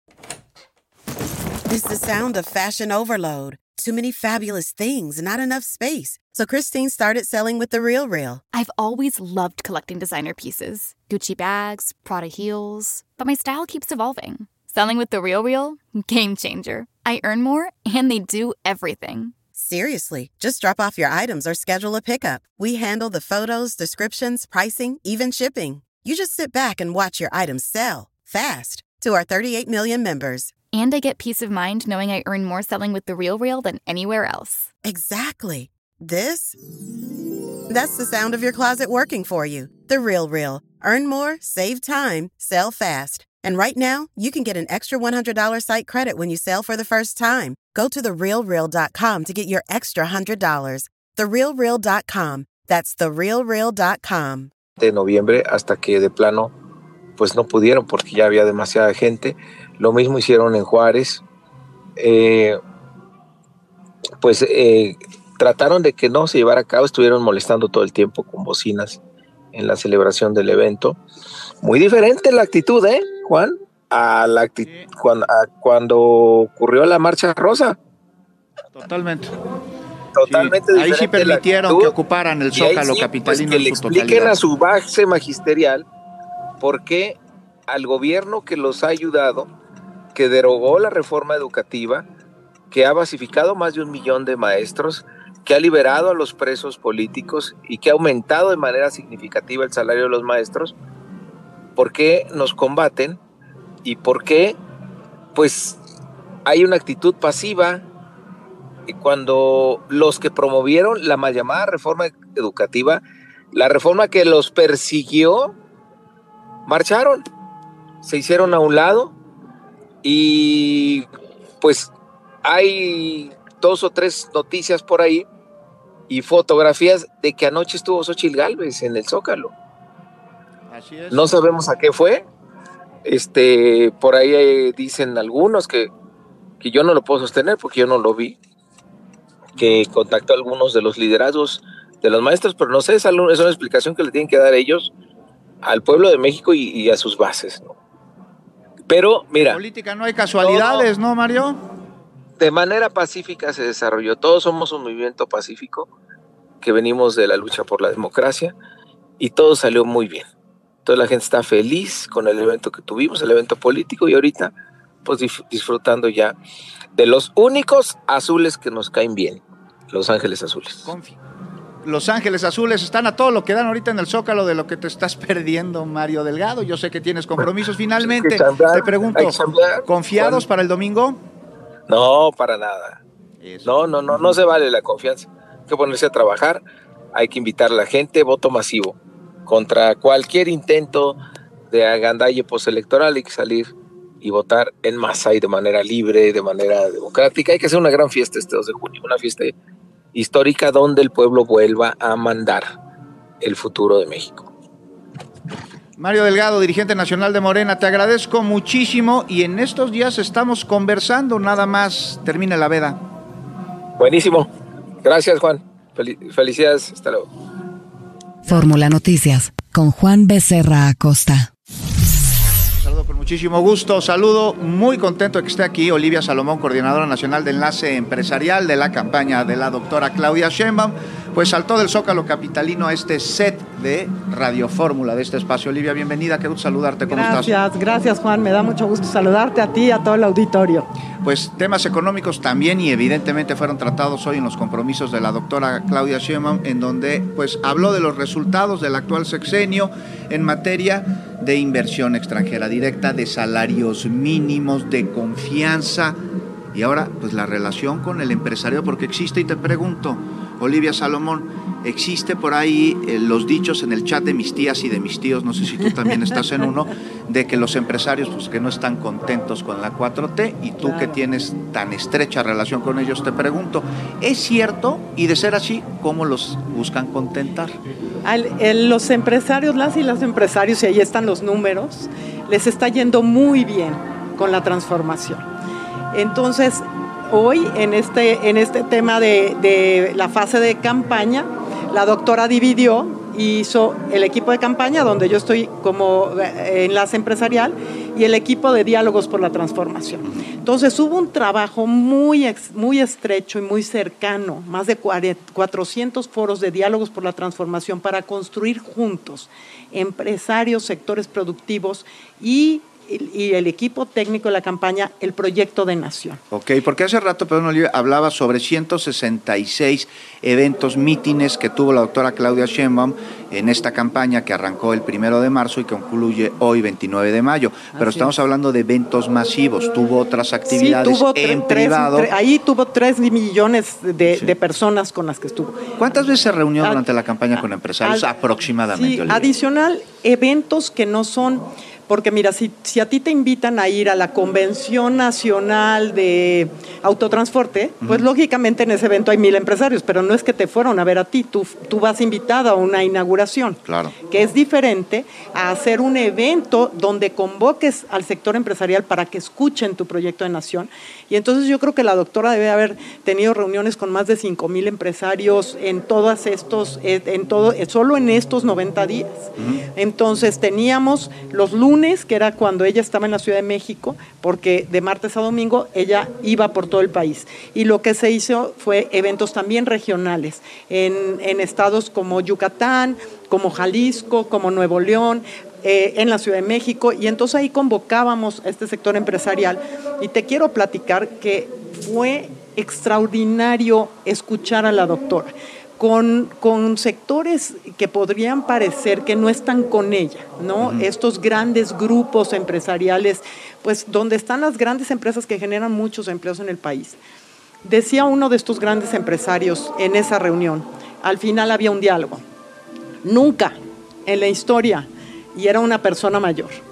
is the sound of fashion overload. Too many fabulous things, not enough space. So Christine started selling with The Real Real. I've always loved collecting designer pieces. Gucci bags, Prada heels. But my style keeps evolving. Selling with The Real Real? Game changer. I earn more, and they do everything. Seriously, just drop off your items or schedule a pickup. We handle the photos, descriptions, pricing, even shipping. You just sit back and watch your items sell fast to our thirty-eight million members. And I get peace of mind knowing I earn more selling with The Real Real than anywhere else. Exactly. This? That's the sound of your closet working for you. The Real Real. Earn more, save time, sell fast. And right now, you can get an extra one hundred dollars site credit when you sell for the first time. Go to the real real dot com to get your extra one hundred dollars. the real real dot com. That's the real real dot com. De noviembre, hasta que de plano, pues no pudieron porque ya había demasiada gente. Lo mismo hicieron en Juárez. Eh, pues eh, trataron de que no se llevara a cabo, estuvieron molestando todo el tiempo con bocinas en la celebración del evento. Muy diferente la actitud, ¿eh, Juan? A la actitud sí. cuando, a cuando ocurrió la Marcha Rosa. Totalmente. Totalmente sí. diferente. Ahí sí permitieron que ocuparan el Zócalo sí, capitalino. Pues que le en su expliquen totalidad. A su base magisterial por qué al gobierno que los ha ayudado, que derogó la reforma educativa, que ha basificado más de un millón de maestros, que ha liberado a los presos políticos y que ha aumentado de manera significativa el salario de los maestros, ¿por qué nos combaten? ¿Y por qué pues hay una actitud pasiva cuando los que promovieron la mal llamada reforma educativa, la reforma que los persiguió, marcharon, se hicieron a un lado? Y pues hay dos o tres noticias por ahí y fotografías de que anoche estuvo Xóchitl Gálvez en el Zócalo. Así es. No sabemos a qué fue. Este, por ahí eh, dicen algunos que, que yo no lo puedo sostener porque yo no lo vi, que contactó a algunos de los liderazgos de los maestros, pero no sé, es una explicación que le tienen que dar ellos al pueblo de México y, y a sus bases, ¿no? Pero, mira... En política no hay casualidades, ¿no, Mario? De manera pacífica se desarrolló. Todos somos un movimiento pacífico que venimos de la lucha por la democracia y todo salió muy bien. Toda la gente está feliz con el evento que tuvimos, el evento político, y ahorita pues dif- disfrutando ya de los únicos azules que nos caen bien, Los Ángeles Azules. Confi. Los Ángeles Azules están a todo lo que dan ahorita en el Zócalo de lo que te estás perdiendo, Mario Delgado. Yo sé que tienes compromisos. Finalmente, chambear, te pregunto, ¿confiados para el domingo? No, para nada. Eso. No, no, no, no se vale la confianza. Hay que ponerse a trabajar, hay que invitar a la gente, voto masivo. Contra cualquier intento de agandalle postelectoral hay que salir y votar en masa y de manera libre, de manera democrática. Hay que hacer una gran fiesta este dos de junio, una fiesta histórica donde el pueblo vuelva a mandar el futuro de México. Mario Delgado, dirigente nacional de Morena, te agradezco muchísimo y en estos días estamos conversando, nada más termine la veda. Buenísimo. Gracias, Juan. Fel- felicidades. Hasta luego. Fórmula Noticias con Juan Becerra Acosta. Saludo con muchísimo gusto, saludo muy contento de que esté aquí Olivia Salomón, coordinadora nacional de Enlace Empresarial de la campaña de la doctora Claudia Sheinbaum. Pues saltó del Zócalo capitalino a este set de Radio Fórmula de este espacio. Olivia, bienvenida, qué gusto saludarte, ¿cómo gracias, estás? Gracias, gracias Juan, me da mucho gusto saludarte a ti y a todo el auditorio. Pues temas económicos también y evidentemente fueron tratados hoy en los compromisos de la doctora Claudia Sheinbaum, en donde pues habló de los resultados del actual sexenio en materia de inversión extranjera directa, de salarios mínimos, de confianza y ahora pues la relación con el empresario, porque existe, y te pregunto, Olivia Salomón, existe por ahí eh, los dichos en el chat de mis tías y de mis tíos, no sé si tú también estás en uno, de que los empresarios pues que no están contentos con la cuatro T y tú claro. que tienes tan estrecha relación con ellos, te pregunto, ¿es cierto? Y de ser así, ¿cómo los buscan contentar? Al, el, los empresarios, las y los empresarios, y ahí están los números, les está yendo muy bien con la transformación. Entonces, hoy en este, en este tema de, de la fase de campaña, la doctora dividió y hizo el equipo de campaña, donde yo estoy como enlace empresarial, y el equipo de diálogos por la transformación. Entonces hubo un trabajo muy, muy estrecho y muy cercano, más de cuatrocientos foros de diálogos por la transformación para construir juntos empresarios, sectores productivos y y el equipo técnico de la campaña, el proyecto de nación. Ok, porque hace rato, perdón, Olivia, hablaba sobre ciento sesenta y seis eventos, mítines que tuvo la doctora Claudia Sheinbaum en esta campaña que arrancó el primero de marzo y que concluye hoy, veintinueve de mayo. Pero Así estamos es. hablando de eventos masivos, tuvo otras actividades sí, tuvo en tre- privado. Tres, tre- ahí tuvo tres millones de, sí. de personas con las que estuvo. ¿Cuántas veces se reunió durante la campaña con empresarios al, aproximadamente, sí, Olivia? Adicional, eventos que no son... Porque mira, si, si a ti te invitan a ir a la Convención Nacional de Autotransporte, uh-huh. pues lógicamente en ese evento hay mil empresarios, pero no es que te fueron a ver a ti, tú, tú vas invitado a una inauguración, claro. que es diferente a hacer un evento donde convoques al sector empresarial para que escuchen tu proyecto de nación. Y entonces yo creo que la doctora debe haber tenido reuniones con más de cinco mil empresarios en todas estos, en todo, solo en estos noventa días. Uh-huh. Entonces teníamos los lunes, que era cuando ella estaba en la Ciudad de México, porque de martes a domingo ella iba por todo el país. Y lo que se hizo fue eventos también regionales, en, en estados como Yucatán, como Jalisco, como Nuevo León, eh, en la Ciudad de México, y entonces ahí convocábamos a este sector empresarial. Y te quiero platicar que fue extraordinario escuchar a la doctora. Con, con sectores que podrían parecer que no están con ella, ¿no? Uh-huh. Estos grandes grupos empresariales, pues donde están las grandes empresas que generan muchos empleos en el país. Decía uno de estos grandes empresarios en esa reunión, al final había un diálogo. Nunca en la historia, y era una persona mayor,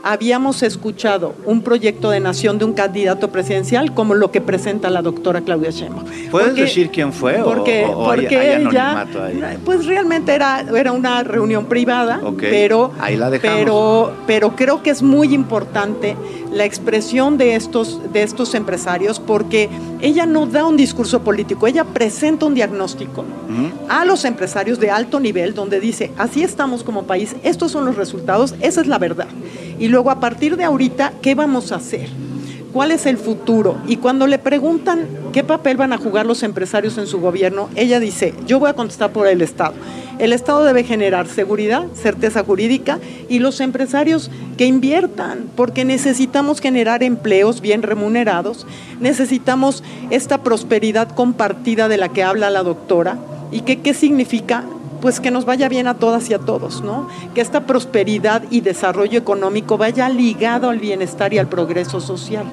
habíamos escuchado un proyecto de nación de un candidato presidencial como lo que presenta la doctora Claudia Sheinbaum. ¿Puedes porque, decir quién fue porque, o, o porque hay, hay ella, ahí? Pues realmente era, era una reunión privada, okay. pero, ahí la dejamos. pero, pero creo que es muy importante la expresión de estos, de estos empresarios, porque ella no da un discurso político, ella presenta un diagnóstico uh-huh. a los empresarios de alto nivel, donde dice, así estamos como país, estos son los resultados, esa es la verdad. Y luego a partir de ahorita, ¿qué vamos a hacer? ¿Cuál es el futuro? Y cuando le preguntan qué papel van a jugar los empresarios en su gobierno, ella dice, yo voy a contestar por el Estado. El Estado debe generar seguridad, certeza jurídica y los empresarios que inviertan, porque necesitamos generar empleos bien remunerados, necesitamos esta prosperidad compartida de la que habla la doctora. ¿Y qué, qué significa? Pues que nos vaya bien a todas y a todos, ¿no? Que esta prosperidad y desarrollo económico vaya ligado al bienestar y al progreso social.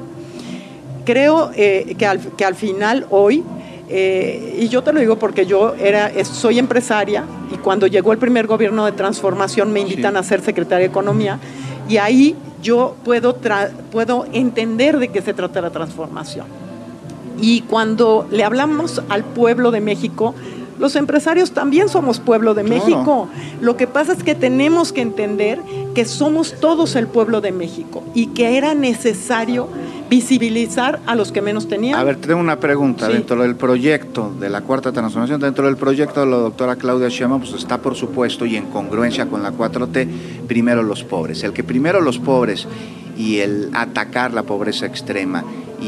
Creo eh, que, al, que al final hoy, eh, y yo te lo digo porque yo era, soy empresaria y cuando llegó el primer gobierno de transformación me invitan sí. a ser secretaria de Economía y ahí yo puedo, tra- puedo entender de qué se trata la transformación. Y cuando le hablamos al pueblo de México, los empresarios también somos pueblo de claro. México. Lo que pasa es que tenemos que entender que somos todos el pueblo de México y que era necesario visibilizar a los que menos tenían. A ver, tengo una pregunta. Sí. Dentro del proyecto de la Cuarta Transformación, dentro del proyecto de la doctora Claudia Sheinbaum, pues está por supuesto y en congruencia con la cuatro T, primero los pobres. El que primero los pobres y el atacar la pobreza extrema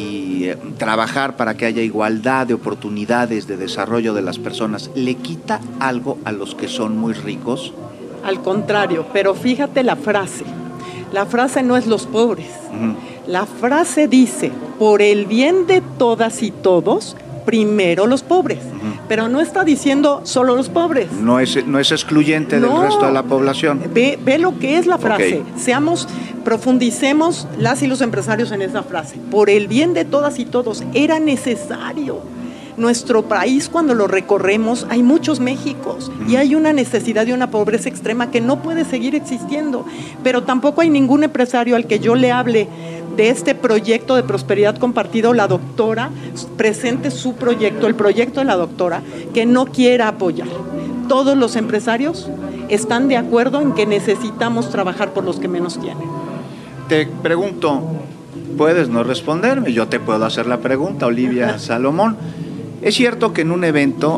y eh, trabajar para que haya igualdad de oportunidades de desarrollo de las personas, ¿le quita algo a los que son muy ricos? Al contrario, pero fíjate la frase. La frase no es los pobres. Uh-huh. La frase dice, por el bien de todas y todos, primero los pobres. Uh-huh. Pero no está diciendo solo los pobres. No es, no es excluyente no. del resto de la población. Ve, ve lo que es la frase. Okay. Seamos, profundicemos las y los empresarios en esa frase. Por el bien de todas y todos, era necesario. Nuestro país, cuando lo recorremos, hay muchos Méxicos uh-huh. y hay una necesidad de una pobreza extrema que no puede seguir existiendo. Pero tampoco hay ningún empresario al que yo le hable de este proyecto de prosperidad compartido, la doctora presente su proyecto, el proyecto de la doctora, que no quiera apoyar. Todos los empresarios están de acuerdo en que necesitamos trabajar por los que menos tienen. Te pregunto, puedes no responderme, yo te puedo hacer la pregunta, Olivia Salomón. Es cierto que en un evento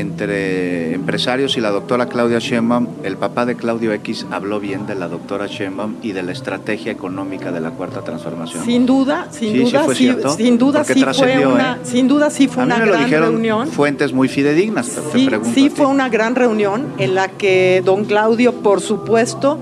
entre empresarios y la doctora Claudia Sheinbaum, el papá de Claudio X habló bien de la doctora Sheinbaum y de la estrategia económica de la Cuarta Transformación. Sin duda, sin sí, duda, sí fue sí, sin duda sí fue una, ¿eh? sin duda sí fue A mí una me gran lo dijeron reunión. Fuentes muy fidedignas, te, sí, te pregunto. Sí fue una gran reunión en la que don Claudio, por supuesto,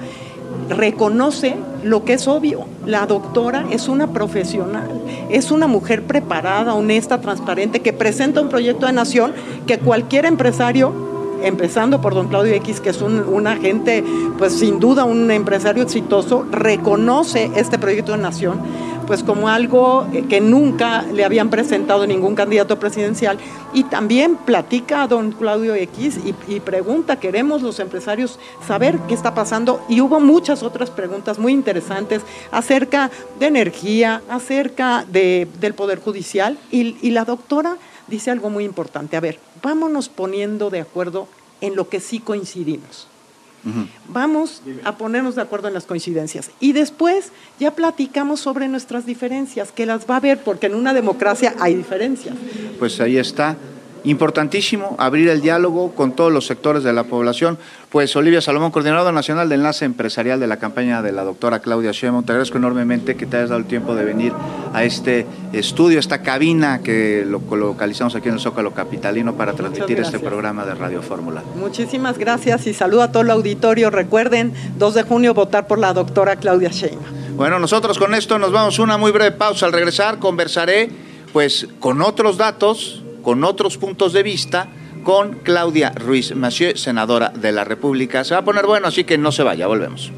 reconoce lo que es obvio. La doctora es una profesional, es una mujer preparada, honesta, transparente, que presenta un proyecto de nación que cualquier empresario, empezando por don Claudio X, que es un, un agente, pues sin duda un empresario exitoso, reconoce este proyecto de nación pues como algo que nunca le habían presentado ningún candidato presidencial, y también platica a don Claudio X y, y pregunta, queremos los empresarios saber qué está pasando, y hubo muchas otras preguntas muy interesantes acerca de energía, acerca de, del Poder Judicial, y, y la doctora dice algo muy importante: a ver, vámonos poniendo de acuerdo en lo que sí coincidimos. Uh-huh. Vamos a ponernos de acuerdo en las coincidencias y después ya platicamos sobre nuestras diferencias, que las va a haber, porque en una democracia hay diferencias. Pues ahí está. Importantísimo abrir el diálogo con todos los sectores de la población. Pues Olivia Salomón, coordinadora nacional de enlace empresarial de la campaña de la doctora Claudia Sheinbaum, te agradezco enormemente que te hayas dado el tiempo de venir a este estudio, esta cabina que lo localizamos aquí en el Zócalo Capitalino para transmitir este programa de Radio Fórmula. Muchísimas gracias y saludo a todo el auditorio. Recuerden, dos de junio, votar por la doctora Claudia Sheinbaum. Bueno, nosotros con esto nos vamos a una muy breve pausa. Al regresar conversaré pues con otros datos, con otros puntos de vista, con Claudia Ruiz Massieu, senadora de la República. Se va a poner bueno, así que no se vaya, volvemos.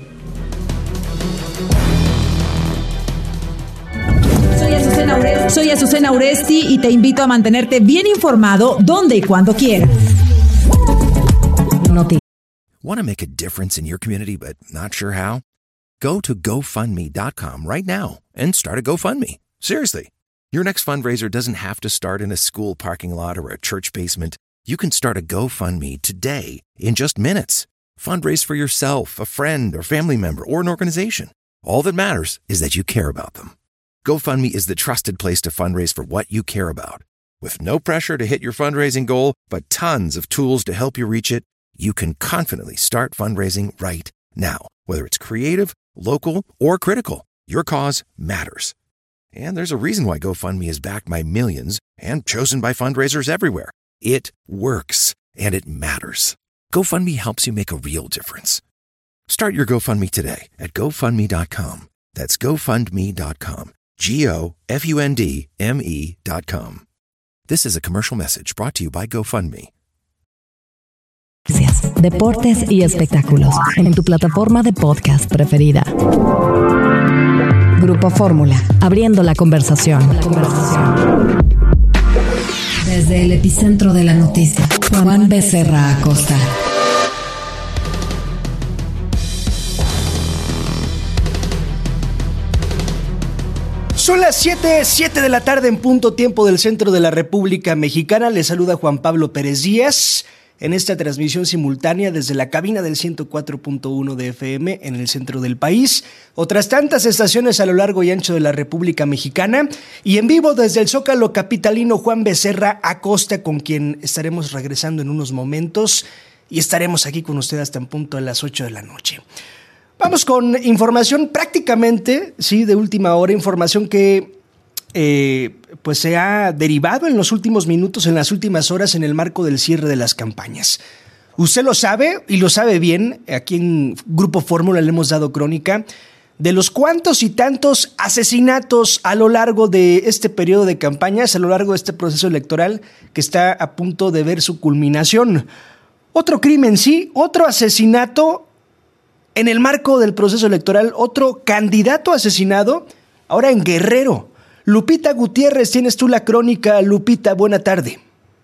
Soy Azucena Uresti, soy Azucena Uresti y te invito a mantenerte bien informado donde y cuando quieras. Want to make a difference in your community but not sure how? Go to go fund me dot com right now and start a GoFundMe. Seriously. Your next fundraiser doesn't have to start in a school parking lot or a church basement. You can start a GoFundMe today in just minutes. Fundraise for yourself, a friend, or family member, or an organization. All that matters is that you care about them. GoFundMe is the trusted place to fundraise for what you care about. With no pressure to hit your fundraising goal, but tons of tools to help you reach it, you can confidently start fundraising right now. Whether it's creative, local, or critical, your cause matters. And there's a reason why GoFundMe is backed by millions and chosen by fundraisers everywhere. It works, and it matters. GoFundMe helps you make a real difference. Start your GoFundMe today at go fund me dot com. That's go fund me dot com. G O F U N D M E dot com. This is a commercial message brought to you by GoFundMe. Deportes y espectáculos en tu plataforma de podcast preferida. Grupo Fórmula, abriendo la conversación. La conversación. Desde el epicentro de la noticia, Juan Becerra Acosta. Son las siete, siete de la tarde en punto tiempo del centro de la República Mexicana. Les saluda Juan Pablo Pérez Díaz en esta transmisión simultánea desde la cabina del ciento cuatro punto uno de F M en el centro del país, otras tantas estaciones a lo largo y ancho de la República Mexicana y en vivo desde el Zócalo capitalino Juan Becerra Acosta, con quien estaremos regresando en unos momentos y estaremos aquí con usted hasta en punto a las ocho de la noche. Vamos con información prácticamente, sí, de última hora, información que Eh, pues se ha derivado en los últimos minutos, en las últimas horas, en el marco del cierre de las campañas. Usted lo sabe y lo sabe bien, aquí en Grupo Fórmula le hemos dado crónica de los cuantos y tantos asesinatos a lo largo de este periodo de campañas, a lo largo de este proceso electoral que está a punto de ver su culminación. Otro crimen, sí, otro asesinato en el marco del proceso electoral, otro candidato asesinado, ahora en Guerrero. Lupita Gutiérrez, tienes tú la crónica. Lupita, buena tarde.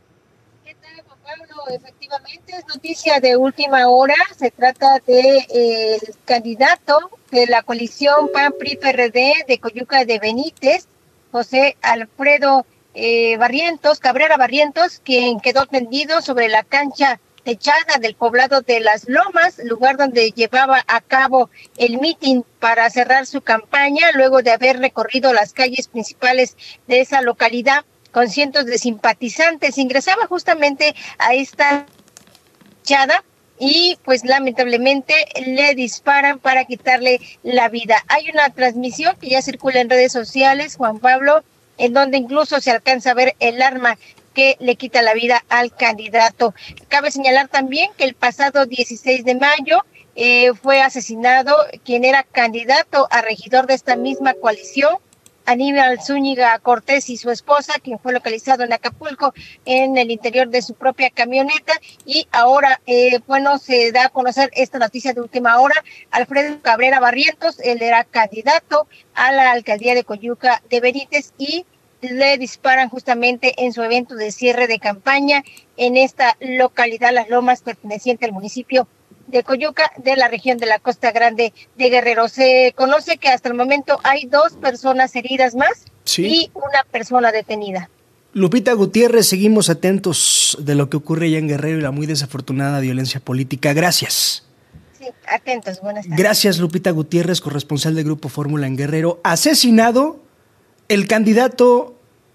¿Qué tal, Juan Pablo? Efectivamente, es noticia de última hora. Se trata del de, eh, candidato de la coalición P A N P R I P R D de Coyuca de Benítez, José Alfredo eh, Barrientos, Cabrera Barrientos, quien quedó tendido sobre la cancha techada del poblado de Las Lomas, lugar donde llevaba a cabo el mitin para cerrar su campaña, luego de haber recorrido las calles principales de esa localidad con cientos de simpatizantes. Ingresaba justamente a esta techada y pues lamentablemente le disparan para quitarle la vida. Hay una transmisión que ya circula en redes sociales, Juan Pablo, en donde incluso se alcanza a ver el arma que le quita la vida al candidato. Cabe señalar también que el pasado dieciséis de mayo eh, fue asesinado quien era candidato a regidor de esta misma coalición, Aníbal Zúñiga Cortés, y su esposa, quien fue localizado en Acapulco en el interior de su propia camioneta. Y ahora, eh, bueno, se da a conocer esta noticia de última hora. Alfredo Cabrera Barrientos, él era candidato a la alcaldía de Coyuca de Benítez y le disparan justamente en su evento de cierre de campaña en esta localidad, Las Lomas, perteneciente al municipio de Coyuca, de la región de la Costa Grande de Guerrero. Se conoce que hasta el momento hay dos personas heridas más, sí, y una persona detenida. Lupita Gutiérrez, seguimos atentos de lo que ocurre allá en Guerrero y la muy desafortunada violencia política. Gracias. Sí, atentos, buenas tardes. Gracias, Lupita Gutiérrez, corresponsal del Grupo Fórmula en Guerrero. Asesinado el candidato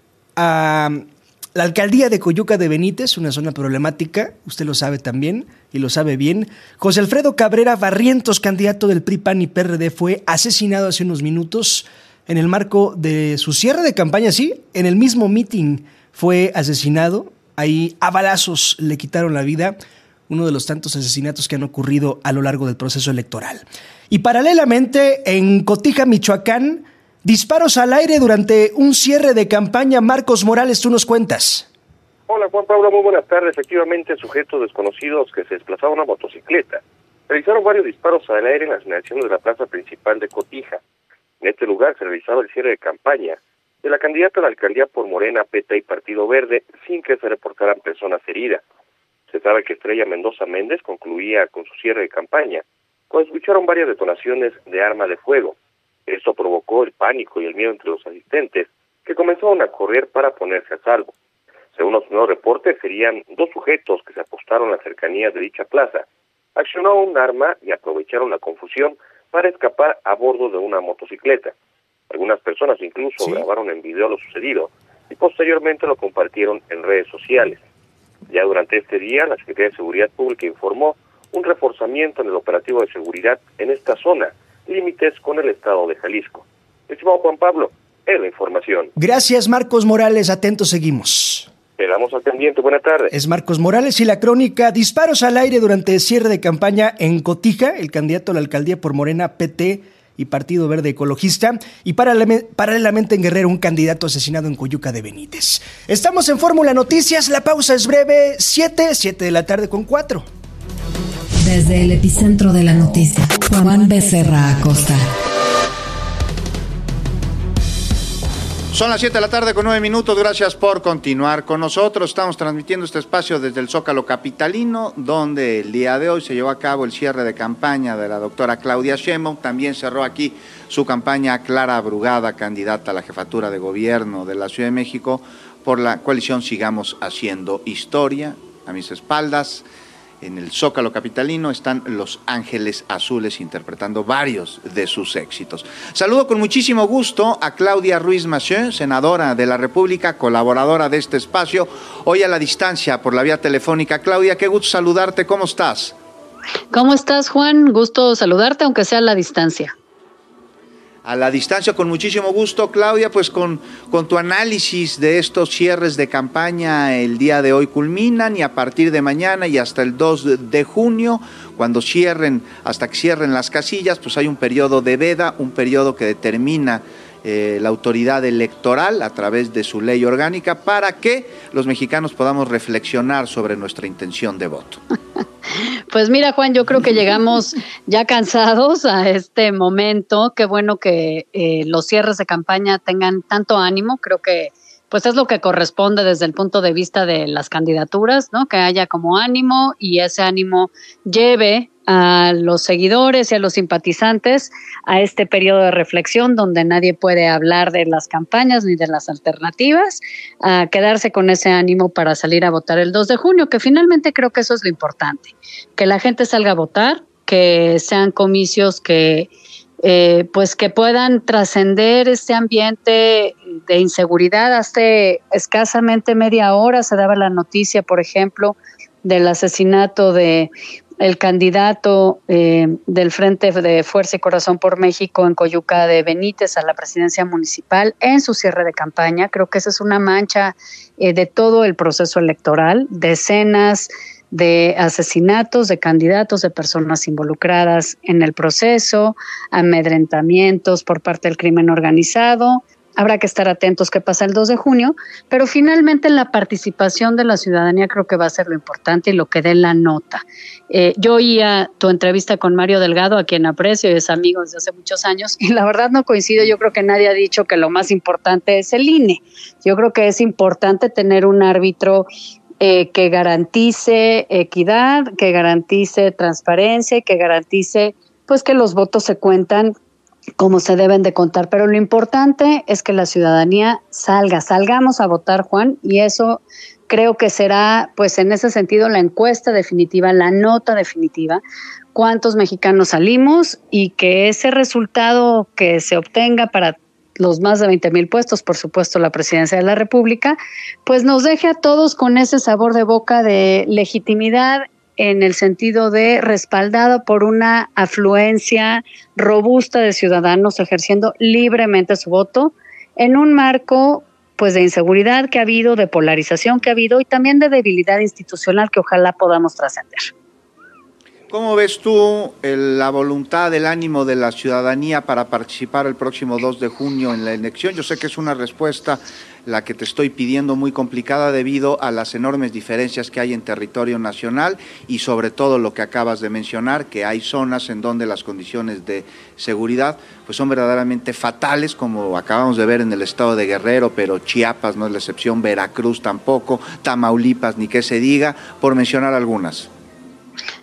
a la alcaldía de Coyuca de Benítez, una zona problemática, usted lo sabe también y lo sabe bien. José Alfredo Cabrera Barrientos, candidato del P R I, P A N y P R D, fue asesinado hace unos minutos en el marco de su cierre de campaña, sí, en el mismo mitin fue asesinado. Ahí a balazos le quitaron la vida, uno de los tantos asesinatos que han ocurrido a lo largo del proceso electoral. Y paralelamente, en Cotija, Michoacán, disparos al aire durante un cierre de campaña. Marcos Morales, tú nos cuentas. Hola Juan Pablo, muy buenas tardes. Efectivamente, sujetos desconocidos que se desplazaban a una motocicleta realizaron varios disparos al aire en las inmediaciones de la plaza principal de Cotija. En este lugar se realizaba el cierre de campaña de la candidata a la alcaldía por Morena, P T y Partido Verde, sin que se reportaran personas heridas. Se sabe que Estrella Mendoza Méndez concluía con su cierre de campaña cuando escucharon varias detonaciones de arma de fuego. Esto provocó el pánico y el miedo entre los asistentes, que comenzaron a correr para ponerse a salvo. Según los nuevos reportes, serían dos sujetos que se apostaron en las cercanías de dicha plaza, accionaron un arma y aprovecharon la confusión para escapar a bordo de una motocicleta. Algunas personas incluso ¿Sí? grabaron en video lo sucedido y posteriormente lo compartieron en redes sociales. Ya durante este día, la Secretaría de Seguridad Pública informó un reforzamiento en el operativo de seguridad en esta zona, límites con el estado de Jalisco. Estimado Juan Pablo, es la información. Gracias, Marcos Morales. Atentos seguimos. Quedamos al pendiente. Buenas tardes. Es Marcos Morales y la crónica. Disparos al aire durante el cierre de campaña en Cotija, el candidato a la alcaldía por Morena, P T y Partido Verde Ecologista, y paralelamente en Guerrero un candidato asesinado en Coyuca de Benítez. Estamos en Fórmula Noticias, la pausa es breve, siete, siete de la tarde con cuatro. Desde el epicentro de la noticia, Juan Becerra Acosta. Son las siete de la tarde con nueve minutos, gracias por continuar con nosotros. Estamos transmitiendo este espacio desde el Zócalo capitalino, donde el día de hoy se llevó a cabo el cierre de campaña de la doctora Claudia Sheinbaum. También cerró aquí su campaña Clara Brugada, candidata a la jefatura de gobierno de la Ciudad de México por la coalición Sigamos Haciendo Historia. A mis espaldas, en el Zócalo capitalino, están Los Ángeles Azules interpretando varios de sus éxitos. Saludo con muchísimo gusto a Claudia Ruiz Massieu, senadora de la República, colaboradora de este espacio, hoy a la distancia por la vía telefónica. Claudia, qué gusto saludarte, ¿cómo estás? ¿Cómo estás, Juan? Gusto saludarte, aunque sea a la distancia. A la distancia, con muchísimo gusto, Claudia, pues con, con tu análisis de estos cierres de campaña el día de hoy culminan y a partir de mañana y hasta el dos de junio, cuando cierren, hasta que cierren las casillas, pues hay un periodo de veda, un periodo que determina eh, la autoridad electoral a través de su ley orgánica para que los mexicanos podamos reflexionar sobre nuestra intención de voto. Pues mira, Juan, yo creo que llegamos ya cansados a este momento. Qué bueno que eh, los cierres de campaña tengan tanto ánimo. Creo que pues es lo que corresponde desde el punto de vista de las candidaturas, ¿no? Que haya como ánimo y ese ánimo lleve a los seguidores y a los simpatizantes a este periodo de reflexión donde nadie puede hablar de las campañas ni de las alternativas, a quedarse con ese ánimo para salir a votar el dos de junio, que finalmente creo que eso es lo importante, que la gente salga a votar, que sean comicios que eh, pues que puedan trascender este ambiente de inseguridad. Hace escasamente media hora se daba la noticia, por ejemplo, del asesinato de el candidato eh, del Frente de Fuerza y Corazón por México en Coyuca de Benítez a la presidencia municipal en su cierre de campaña. Creo que esa es una mancha eh, de todo el proceso electoral, decenas de asesinatos de candidatos, de personas involucradas en el proceso, amedrentamientos por parte del crimen organizado. Habrá que estar atentos qué pasa el dos de junio, pero finalmente la participación de la ciudadanía creo que va a ser lo importante y lo que dé la nota. Eh, yo oía tu entrevista con Mario Delgado, a quien aprecio y es amigo desde hace muchos años, y la verdad no coincido. Yo creo que nadie ha dicho que lo más importante es el I N E. Yo creo que es importante tener un árbitro eh, que garantice equidad, que garantice transparencia y que garantice pues que los votos se cuentan como se deben de contar, pero lo importante es que la ciudadanía salga, salgamos a votar, Juan, y eso creo que será, pues en ese sentido, la encuesta definitiva, la nota definitiva, cuántos mexicanos salimos y que ese resultado que se obtenga para los más de veinte mil puestos, por supuesto la presidencia de la República, pues nos deje a todos con ese sabor de boca de legitimidad en el sentido de respaldado por una afluencia robusta de ciudadanos ejerciendo libremente su voto en un marco pues de inseguridad que ha habido, de polarización que ha habido y también de debilidad institucional que ojalá podamos trascender. ¿Cómo ves tú el, la voluntad, el ánimo de la ciudadanía para participar el próximo dos de junio en la elección? Yo sé que es una respuesta la que te estoy pidiendo muy complicada debido a las enormes diferencias que hay en territorio nacional y sobre todo lo que acabas de mencionar, que hay zonas en donde las condiciones de seguridad pues son verdaderamente fatales, como acabamos de ver en el estado de Guerrero, pero Chiapas no es la excepción, Veracruz tampoco, Tamaulipas ni qué se diga, por mencionar algunas.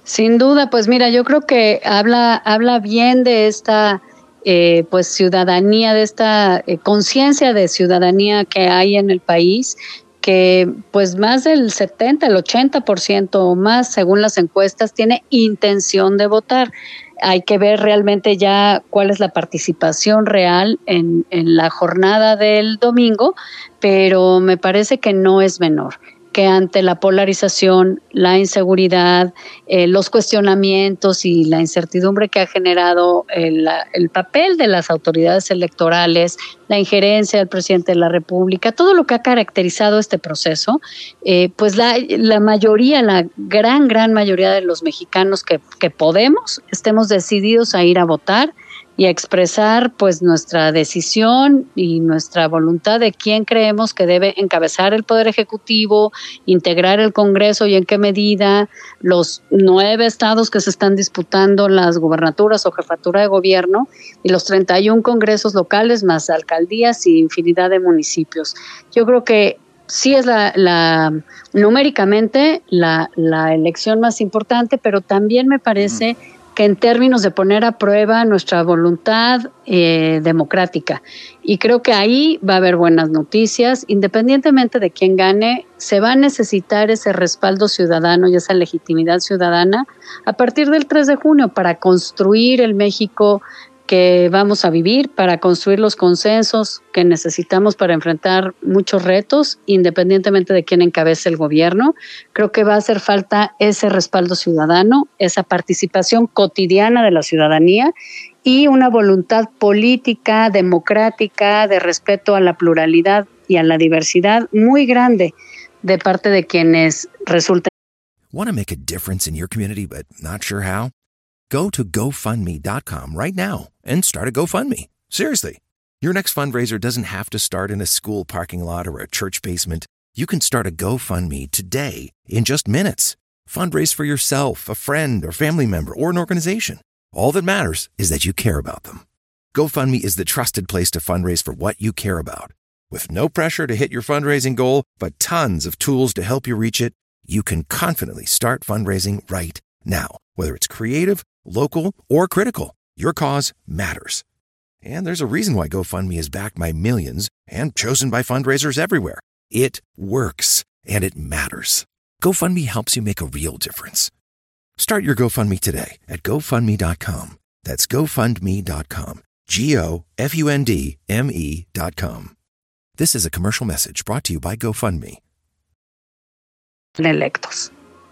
Sin duda, pues mira, yo creo que habla, habla bien de esta eh, pues ciudadanía, de esta eh, conciencia de ciudadanía que hay en el país, que pues más del setenta, el ochenta por ciento o más, según las encuestas, tiene intención de votar. Hay que ver realmente ya cuál es la participación real en, en la jornada del domingo, pero me parece que no es menor, que ante la polarización, la inseguridad, eh, los cuestionamientos y la incertidumbre que ha generado el, el papel de las autoridades electorales, la injerencia del presidente de la República, todo lo que ha caracterizado este proceso, eh, pues la, la mayoría, la gran, gran mayoría de los mexicanos que, que podemos, estemos decididos a ir a votar y a expresar pues nuestra decisión y nuestra voluntad de quién creemos que debe encabezar el Poder Ejecutivo, integrar el Congreso y en qué medida, los nueve estados que se están disputando las gubernaturas o jefatura de gobierno y los treinta y uno congresos locales más alcaldías y infinidad de municipios. Yo creo que sí es la, la numéricamente la, la elección más importante, pero también me parece mm. que en términos de poner a prueba nuestra voluntad eh, democrática. Y creo que ahí va a haber buenas noticias. Independientemente de quién gane, se va a necesitar ese respaldo ciudadano y esa legitimidad ciudadana a partir del tres de junio para construir el México que vamos a vivir, para construir los consensos que necesitamos para enfrentar muchos retos, independientemente de quién encabece el gobierno. Creo que va a hacer falta ese respaldo ciudadano, esa participación cotidiana de la ciudadanía y una voluntad política, democrática, de respeto a la pluralidad y a la diversidad muy grande de parte de quienes resulten. Want to make a difference in your community but not sure how? Go to go fund me dot com right now and start a GoFundMe. Seriously. Your next fundraiser doesn't have to start in a school parking lot or a church basement. You can start a GoFundMe today in just minutes. Fundraise for yourself, a friend, or family member, or an organization. All that matters is that you care about them. GoFundMe is the trusted place to fundraise for what you care about. With no pressure to hit your fundraising goal, but tons of tools to help you reach it, you can confidently start fundraising right now. Whether it's creative, local, or critical, your cause matters. And there's a reason why GoFundMe is backed by millions and chosen by fundraisers everywhere. It works, and it matters. GoFundMe helps you make a real difference. Start your GoFundMe today at go fund me dot com. That's go fund me dot com. G O F U N D M E dot com. This is a commercial message brought to you by GoFundMe. Electos.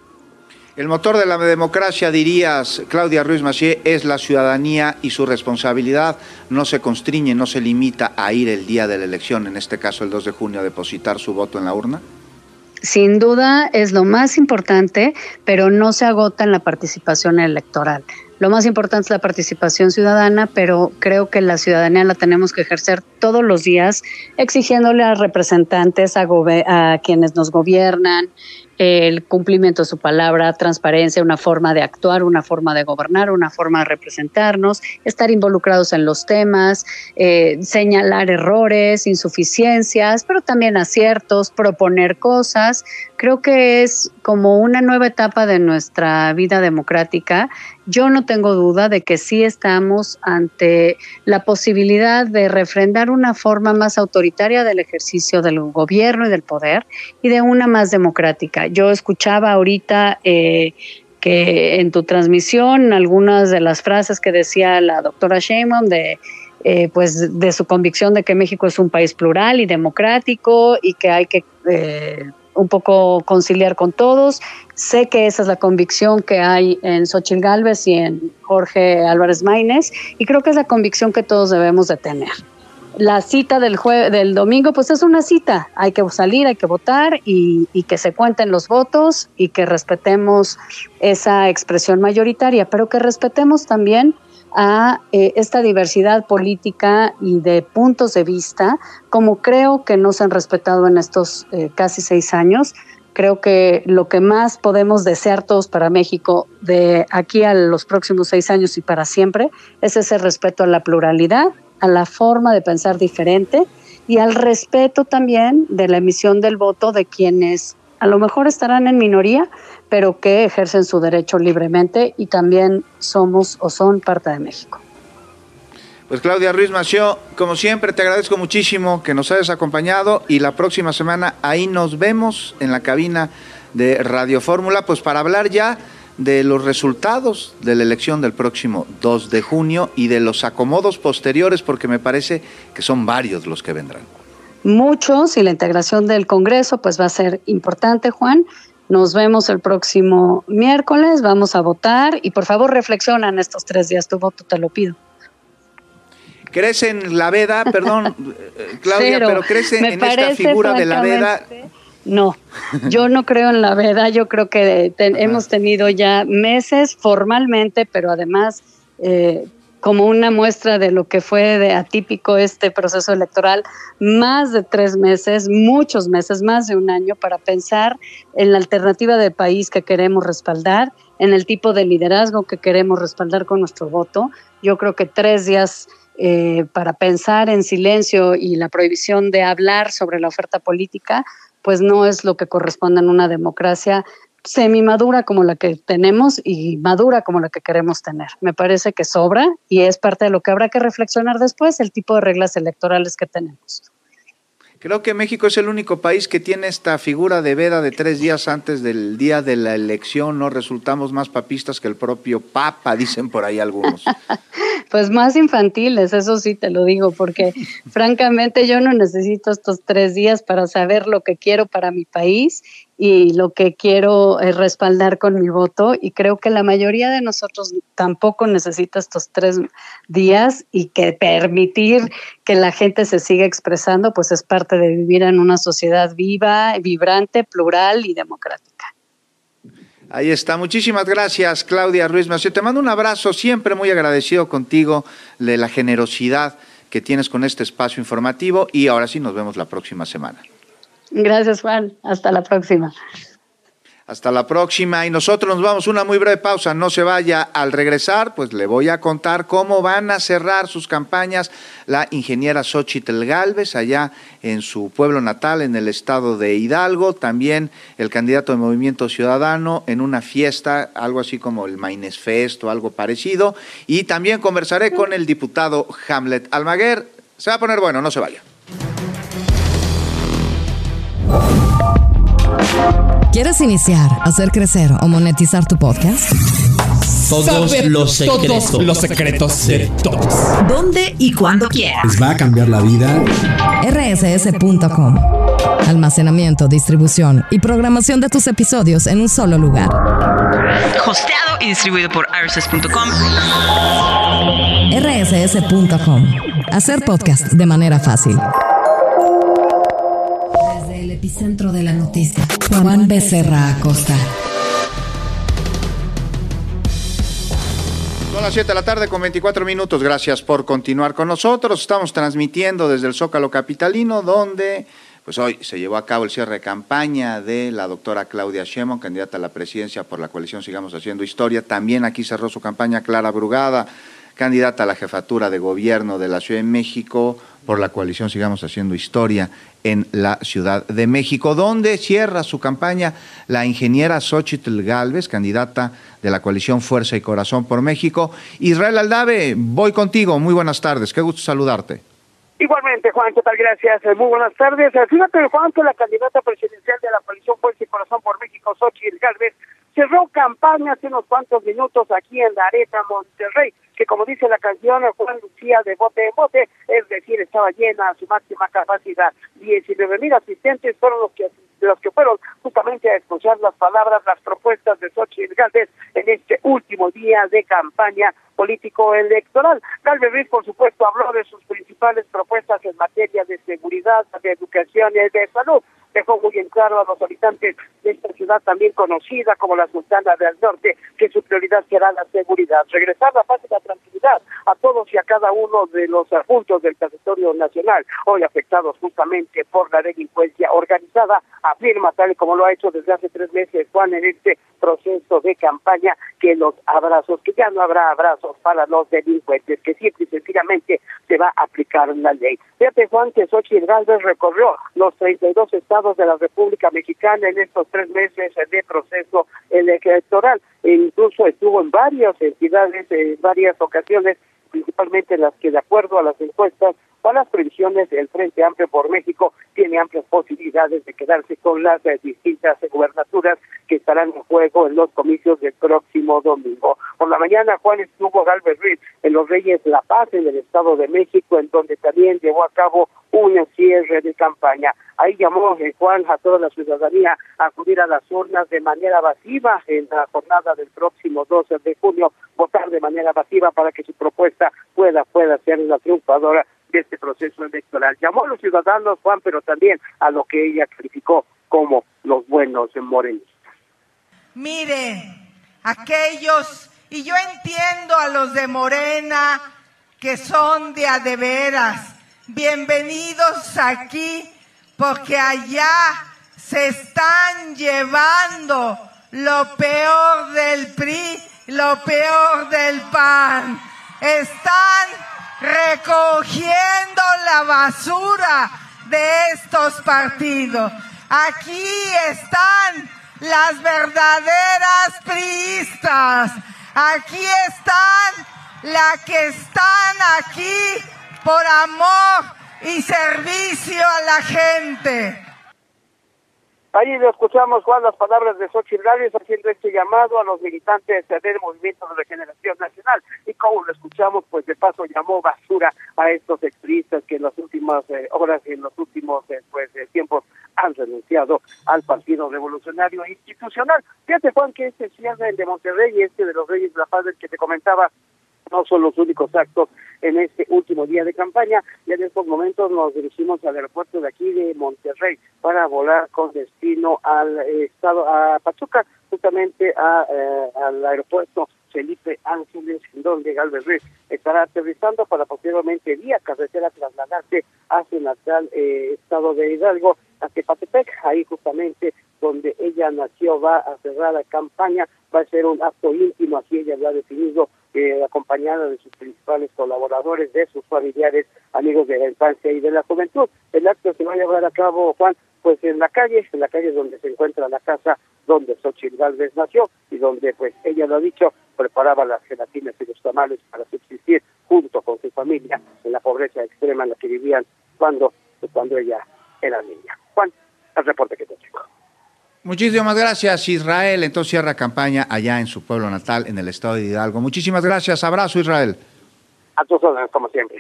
El motor de la democracia, dirías, Claudia Ruiz Massieu, es la ciudadanía y su responsabilidad no se constriñe, no se limita a ir el día de la elección, en este caso el dos de junio, a depositar su voto en la urna. Sin duda es lo más importante, pero no se agota en la participación electoral. Lo más importante es la participación ciudadana, pero creo que la ciudadanía la tenemos que ejercer todos los días, exigiéndole a representantes, a, gobe- a quienes nos gobiernan, el cumplimiento de su palabra, transparencia, una forma de actuar, una forma de gobernar, una forma de representarnos, estar involucrados en los temas, eh, señalar errores, insuficiencias, pero también aciertos, proponer cosas. Creo que es como una nueva etapa de nuestra vida democrática. Yo no tengo duda de que sí estamos ante la posibilidad de refrendar una forma más autoritaria del ejercicio del gobierno y del poder y de una más democrática. Yo escuchaba ahorita eh, que en tu transmisión algunas de las frases que decía la doctora Sheinbaum de eh, pues de su convicción de que México es un país plural y democrático y que hay que eh, un poco conciliar con todos. Sé que esa es la convicción que hay en Xóchitl Gálvez y en Jorge Álvarez Maínez, y creo que es la convicción que todos debemos de tener. La cita del jue- del domingo, pues es una cita. Hay que salir, hay que votar y, y que se cuenten los votos y que respetemos esa expresión mayoritaria, pero que respetemos también a eh, esta diversidad política y de puntos de vista, como creo que no se han respetado en estos eh, casi seis años. Creo que lo que más podemos desear todos para México de aquí a los próximos seis años y para siempre es ese respeto a la pluralidad, a la forma de pensar diferente y al respeto también de la emisión del voto de quienes a lo mejor estarán en minoría, pero que ejercen su derecho libremente y también somos o son parte de México. Pues Claudia Ruiz Massieu, como siempre te agradezco muchísimo que nos hayas acompañado y la próxima semana ahí nos vemos en la cabina de Radio Fórmula, pues para hablar ya de los resultados de la elección del próximo dos de junio y de los acomodos posteriores, porque me parece que son varios los que vendrán. Muchos, y la integración del Congreso pues va a ser importante, Juan. Nos vemos el próximo miércoles, vamos a votar y por favor reflexiona en estos tres días, tu voto te lo pido. ¿Crees en la veda? Perdón, Claudia, Cero. pero ¿crees en, Me en esta figura de la veda? No, yo no creo en la veda, yo creo que te, hemos tenido ya meses formalmente, pero además eh, como una muestra de lo que fue de atípico este proceso electoral, más de tres meses, muchos meses, más de un año para pensar en la alternativa de país que queremos respaldar, en el tipo de liderazgo que queremos respaldar con nuestro voto. Yo creo que tres días eh, para pensar en silencio y la prohibición de hablar sobre la oferta política, pues no es lo que corresponde en una democracia semi-madura como la que tenemos y madura como la que queremos tener. Me parece que sobra y es parte de lo que habrá que reflexionar después, el tipo de reglas electorales que tenemos. Creo que México es el único país que tiene esta figura de veda de tres días antes del día de la elección. No resultamos más papistas que el propio Papa, dicen por ahí algunos. Pues más infantiles, eso sí te lo digo, porque francamente yo no necesito estos tres días para saber lo que quiero para mi país y lo que quiero es respaldar con mi voto, y creo que la mayoría de nosotros tampoco necesita estos tres días, y que permitir que la gente se siga expresando pues es parte de vivir en una sociedad viva, vibrante, plural y democrática. Ahí está. Muchísimas gracias, Claudia Ruiz Massieu. Te mando un abrazo, siempre muy agradecido contigo de la generosidad que tienes con este espacio informativo, y ahora sí nos vemos la próxima semana. Gracias, Juan. Hasta la próxima. Hasta la próxima, y nosotros nos vamos a una muy breve pausa. No se vaya. Al regresar, pues le voy a contar cómo van a cerrar sus campañas la ingeniera Xóchitl Gálvez allá en su pueblo natal, en el estado de Hidalgo. También el candidato de Movimiento Ciudadano en una fiesta, algo así como el Maines Fest o algo parecido. Y también conversaré con el diputado Hamlet Almaguer. Se va a poner bueno, no se vaya. ¿Quieres iniciar, hacer crecer o monetizar tu podcast? Todos Saber los secretos. todos los secretos de todos. ¿Dónde y cuándo quieras? Les va a cambiar la vida. R S S punto com. Almacenamiento, distribución y programación de tus episodios en un solo lugar. Hosteado y distribuido por R S S punto com. R S S punto com. Hacer podcast de manera fácil. Desde el epicentro de la noticia, Juan Becerra Acosta. Son las siete de la tarde con veinticuatro minutos. Gracias por continuar con nosotros. Estamos transmitiendo desde el Zócalo capitalino, donde pues hoy se llevó a cabo el cierre de campaña de la doctora Claudia Sheinbaum, candidata a la presidencia por la coalición Sigamos Haciendo Historia. También aquí cerró su campaña Clara Brugada, candidata a la jefatura de gobierno de la Ciudad de México por la coalición Sigamos Haciendo Historia en la Ciudad de México, donde cierra su campaña la ingeniera Xóchitl Gálvez, candidata de la coalición Fuerza y Corazón por México. Israel Aldave, voy contigo. Muy buenas tardes, qué gusto saludarte. Igualmente, Juan, ¿qué tal? Gracias. Muy buenas tardes. Fíjate, Juan, que la candidata presidencial de la coalición Fuerza y Corazón por México, Xóchitl Gálvez, cerró campaña hace unos cuantos minutos aquí en la Arena Monterrey, que como dice la canción, Juan, lucía de bote en bote, es decir, estaba llena a su máxima capacidad. diecinueve mil asistentes fueron los que los que fueron justamente a escuchar las palabras, las propuestas de Xóchitl Gálvez en este último día de campaña político-electoral. Gálvez Ruiz, por supuesto, habló de sus principales propuestas en materia de seguridad, de educación y de salud. Dejó muy en claro a los habitantes de esta ciudad también conocida como la Sultana del Norte que su prioridad será la seguridad. Regresar la paz y la tranquilidad a todos y a cada uno de los puntos del territorio nacional, hoy afectados justamente por la delincuencia organizada, afirma, tal y como lo ha hecho desde hace tres meses, Juan, en este proceso de campaña, que los abrazos, que ya no habrá abrazos para los delincuentes, que simple y sencillamente se va a aplicar la ley. Fíjate, Juan, que Xóchitl Gálvez recorrió los treinta y dos estados estados de la República Mexicana en estos tres meses de proceso electoral. E incluso estuvo en varias entidades, en varias ocasiones, principalmente las que, de acuerdo a las encuestas o a las previsiones del Frente Amplio por México, tiene amplias posibilidades de quedarse con las eh, distintas gubernaturas que estarán en juego en los comicios del próximo domingo. Por la mañana, Juan, estuvo Galvez Ruiz en Los Reyes La Paz, en el Estado de México, en donde también llevó a cabo un cierre de campaña. Ahí llamó eh, Juan a toda la ciudadanía a acudir a las urnas de manera masiva en la jornada del próximo doce de junio, votar de manera masiva para que su propuesta pueda, pueda ser la triunfadora de este proceso electoral. Llamó a los ciudadanos, Juan, pero también a lo que ella calificó como los buenos morenistas. Miren, aquellos, y yo entiendo a los de Morena que son de a de veras, bienvenidos aquí, porque allá se están llevando lo peor del P R I, lo peor del P A N. Están recogiendo la basura de estos partidos. Aquí están las verdaderas priistas. Aquí están las que están aquí por amor y servicio a la gente. Ahí lo escuchamos, Juan, las palabras de Xóchitl Gálvez haciendo este llamado a los militantes del Movimiento de Regeneración Nacional. Y como lo escuchamos, pues de paso llamó basura a estos extremistas que en las últimas eh, horas y en los últimos eh, pues, eh, tiempos han renunciado al Partido Revolucionario Institucional. Fíjate, Juan, que este cierre de Monterrey y este de Los Reyes de la Paz, del que te comentaba, no son los únicos actos en este último día de campaña. Ya en estos momentos nos dirigimos al aeropuerto de aquí de Monterrey para volar con destino al eh, estado, a Pachuca, justamente a, eh, al aeropuerto Felipe Ángeles, donde Galvez Ruiz estará aterrizando para posteriormente vía carretera trasladarse hacia el natal eh, estado de Hidalgo, a Tepatepec, ahí justamente donde ella nació. Va a cerrar la campaña, va a ser un acto íntimo, así ella lo ha definido, eh, acompañada de sus principales colaboradores, de sus familiares, amigos de la infancia y de la juventud. El acto se va a llevar a cabo, Juan, pues en la calle, en la calle donde se encuentra la casa donde Xóchitl Gálvez nació y donde, pues ella lo ha dicho, preparaba las gelatinas y los tamales para subsistir junto con su familia en la pobreza extrema en la que vivían cuando, cuando ella era niña. Juan, el reporte que te tengo. Muchísimas gracias, Israel. Entonces cierra campaña allá en su pueblo natal, en el estado de Hidalgo. Muchísimas gracias. Abrazo, Israel. A tus órdenes, como siempre.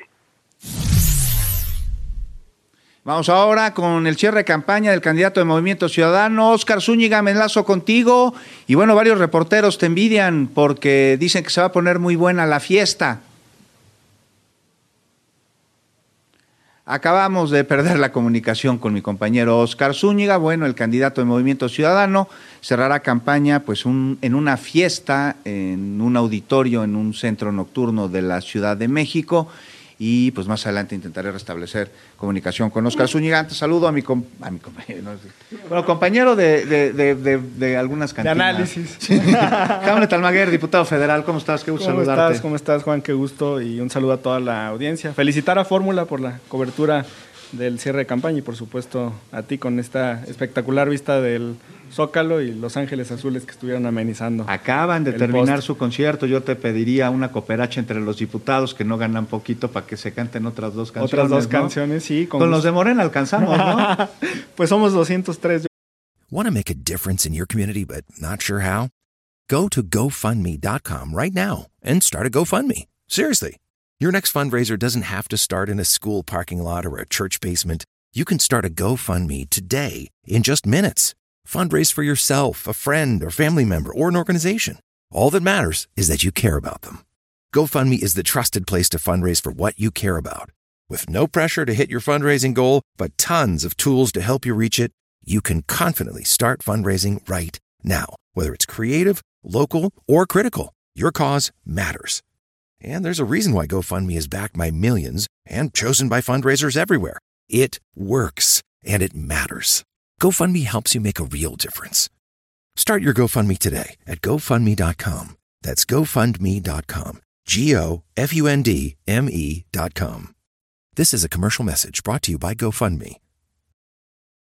Vamos ahora con el cierre de campaña del candidato de Movimiento Ciudadano, Óscar Zúñiga. Me enlazo contigo. Y bueno, varios reporteros te envidian porque dicen que se va a poner muy buena la fiesta. Acabamos de perder la comunicación con mi compañero Óscar Zúñiga. Bueno, el candidato de Movimiento Ciudadano cerrará campaña pues un, en una fiesta, en un auditorio, en un centro nocturno de la Ciudad de México. Y pues más adelante intentaré restablecer comunicación con Óscar Zúñiga. Antes saludo a mi, com a mi compañero, no sé. bueno, compañero de, de, de, de, de algunas cantinas. De análisis. Sí. Hamlet Almaguer, diputado federal, ¿cómo estás? Qué gusto ¿Cómo saludarte. estás? ¿Cómo estás, Juan? Qué gusto y un saludo a toda la audiencia. Felicitar a Fórmula por la cobertura del cierre de campaña y por supuesto a ti con esta espectacular vista del Zócalo y Los Ángeles Azules que estuvieron amenizando. Acaban de terminar post. su concierto. Yo te pediría una cooperacha entre los diputados que no ganan poquito para que se canten otras dos canciones. Otras dos ¿no? canciones, sí. Con, con los de Morena alcanzamos, ¿no? Pues somos doscientos tres. Want to make a difference in your community but not sure how? Go to go fund me dot com right now and start a GoFundMe. Seriously. Your next fundraiser doesn't have to start in a school parking lot or a church basement. You can start a GoFundMe today in just minutes. Fundraise for yourself, a friend, or family member, or an organization. All that matters is that you care about them. GoFundMe is the trusted place to fundraise for what you care about. With no pressure to hit your fundraising goal, but tons of tools to help you reach it, you can confidently start fundraising right now. Whether it's creative, local, or critical, your cause matters. And there's a reason why GoFundMe is backed by millions and chosen by fundraisers everywhere. It works, and it matters. GoFundMe helps you make a real difference. Start your GoFundMe today at go fund me dot com. That's go fund me dot com. G O F U N D M E dot com. This is a commercial message brought to you by GoFundMe.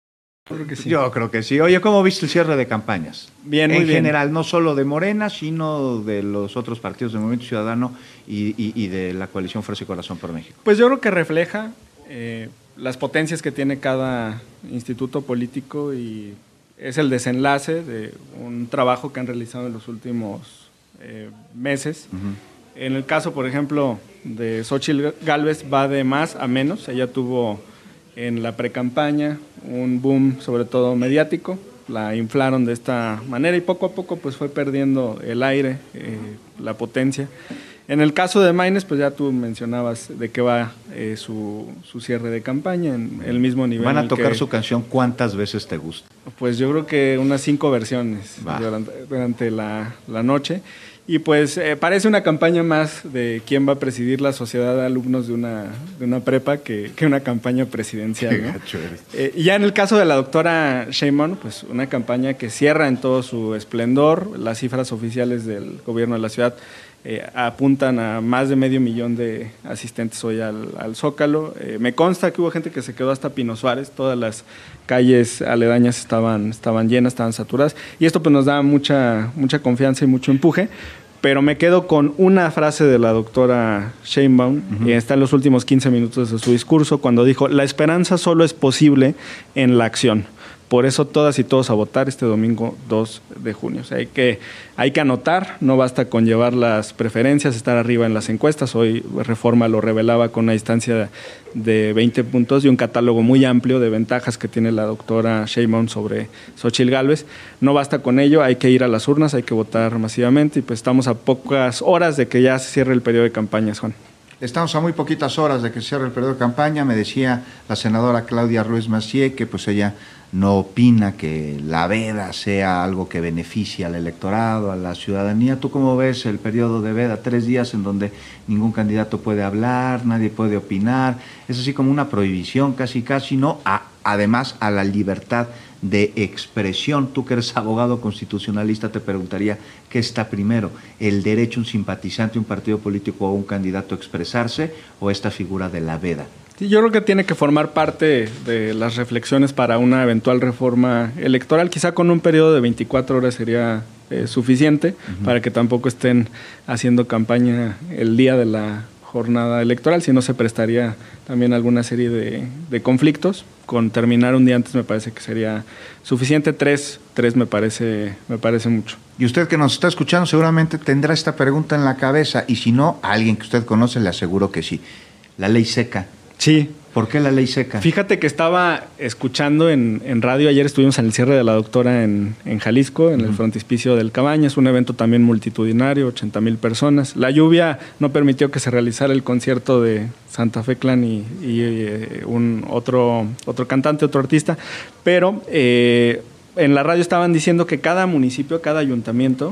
Creo que sí. Yo creo que sí. Oye, ¿cómo viste el cierre de campañas? Bien, muy en bien. general, no solo de Morena, sino de los otros partidos del Movimiento Ciudadano y, y, y de la coalición Fuerza y Corazón por México. Pues yo creo que refleja eh, las potencias que tiene cada instituto político y es el desenlace de un trabajo que han realizado en los últimos eh, meses. Uh-huh. En el caso, por ejemplo, de Xóchitl Gálvez, va de más a menos. Ella tuvo en la precampaña un boom, sobre todo mediático, la inflaron de esta manera y poco a poco pues fue perdiendo el aire, eh, la potencia. En el caso de Maynes, pues ya tú mencionabas de qué va eh, su, su cierre de campaña, en el mismo nivel. Van a tocar que, su canción ¿Cuántas veces te gusta? Pues yo creo que unas cinco versiones durante, durante la, la noche. Y pues eh, parece una campaña más de quién va a presidir la sociedad de alumnos de una, de una prepa que, que una campaña presidencial, ¿no? Eh, y ya en el caso de la doctora Sheinbaum, pues una campaña que cierra en todo su esplendor. Las cifras oficiales del gobierno de la ciudad eh, apuntan a más de medio millón de asistentes hoy al, al Zócalo. Eh, me consta que hubo gente que se quedó hasta Pino Suárez, todas las calles aledañas estaban, estaban llenas, estaban saturadas, y esto pues nos da mucha, mucha confianza y mucho empuje. Pero me quedo con una frase de la doctora Sheinbaum, uh-huh. que está en los últimos quince minutos de su discurso, cuando dijo: la esperanza solo es posible en la acción. Por eso todas y todos a votar este domingo dos de junio. O sea, hay que, hay que anotar, no basta con llevar las preferencias, estar arriba en las encuestas. Hoy Reforma lo revelaba con una distancia de veinte puntos y un catálogo muy amplio de ventajas que tiene la doctora Sheinbaum sobre Xóchitl Gálvez. No basta con ello, hay que ir a las urnas, hay que votar masivamente y pues estamos a pocas horas de que ya se cierre el periodo de campañas, Juan. Estamos a muy poquitas horas de que cierre el periodo de campaña. Me decía la senadora Claudia Ruiz Massieu que pues ella no opina que la veda sea algo que beneficie al electorado, a la ciudadanía. ¿Tú cómo ves el periodo de veda? Tres días en donde ningún candidato puede hablar, nadie puede opinar. Es así como una prohibición casi casi, ¿no? A, además a la libertad de expresión. Tú que eres abogado constitucionalista, te preguntaría, ¿qué está primero? ¿El derecho a un simpatizante, un partido político o un candidato a expresarse, o esta figura de la veda? Sí, yo creo que tiene que formar parte de las reflexiones para una eventual reforma electoral. Quizá con un periodo de veinticuatro horas sería eh, suficiente, uh-huh. para que tampoco estén haciendo campaña el día de la jornada electoral, si no se prestaría también alguna serie de, de conflictos. Con terminar un día antes me parece que sería suficiente. Tres, tres me parece, me parece mucho. Y usted que nos está escuchando seguramente tendrá esta pregunta en la cabeza, y si no, a alguien que usted conoce le aseguro que sí. La ley seca. Sí. ¿Por qué la ley seca? Fíjate que estaba escuchando en, en radio, ayer estuvimos en el cierre de la doctora en, en Jalisco, en uh-huh. el frontispicio del Cabañas, un evento también multitudinario, ochenta mil personas. La lluvia no permitió que se realizara el concierto de Santa Fe Clan y, y eh, un otro, otro cantante, otro artista, pero eh, en la radio estaban diciendo que cada municipio, cada ayuntamiento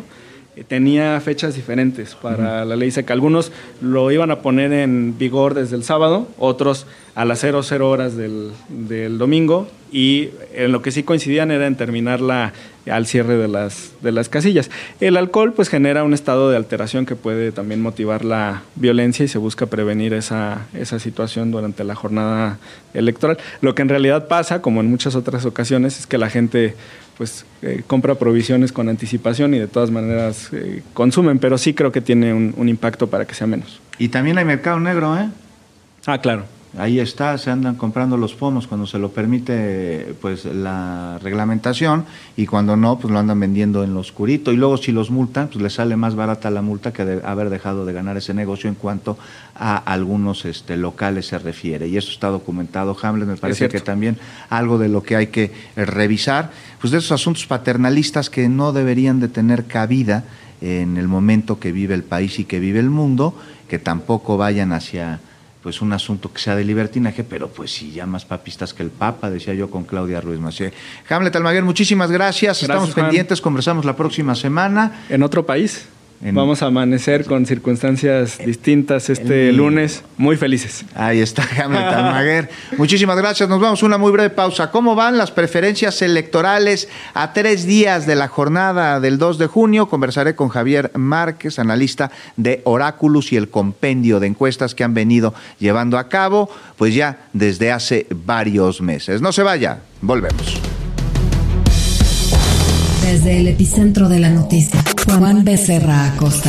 tenía fechas diferentes para uh-huh. la ley seca. Algunos lo iban a poner en vigor desde el sábado, otros a las cero cero horas del, del domingo, y en lo que sí coincidían era en terminarla al cierre de las, de las casillas. El alcohol pues genera un estado de alteración que puede también motivar la violencia y se busca prevenir esa, esa situación durante la jornada electoral. Lo que en realidad pasa, como en muchas otras ocasiones, es que la gente pues eh, compra provisiones con anticipación y de todas maneras eh, consumen, pero sí creo que tiene un, un impacto para que sea menos. Y también hay mercado negro, ¿eh? Ah, claro. Ahí está, se andan comprando los pomos cuando se lo permite pues la reglamentación, y cuando no, pues lo andan vendiendo en lo oscurito, y luego si los multan, pues les sale más barata la multa que de haber dejado de ganar ese negocio en cuanto a algunos este, locales se refiere, y eso está documentado. Hamlet, me parece que también algo de lo que hay que revisar, pues de esos asuntos paternalistas que no deberían de tener cabida en el momento que vive el país y que vive el mundo, que tampoco vayan hacia pues un asunto que sea de libertinaje, pero pues sí, ya más papistas que el Papa, decía yo con Claudia Ruiz Massieu. Hamlet Almaguer, muchísimas gracias, gracias estamos Juan. pendientes, conversamos la próxima semana. En otro país. En... Vamos a amanecer con circunstancias en... distintas este en... lunes, muy felices. Ahí está Hamlet Almaguer. Muchísimas gracias, nos vamos a una muy breve pausa. ¿Cómo van las preferencias electorales a tres días de la jornada del dos de junio? Conversaré con Javier Márquez, analista de Oráculos y el compendio de encuestas que han venido llevando a cabo, pues ya desde hace varios meses. No se vaya, volvemos. Desde el epicentro de la noticia, Juan Becerra Acosta.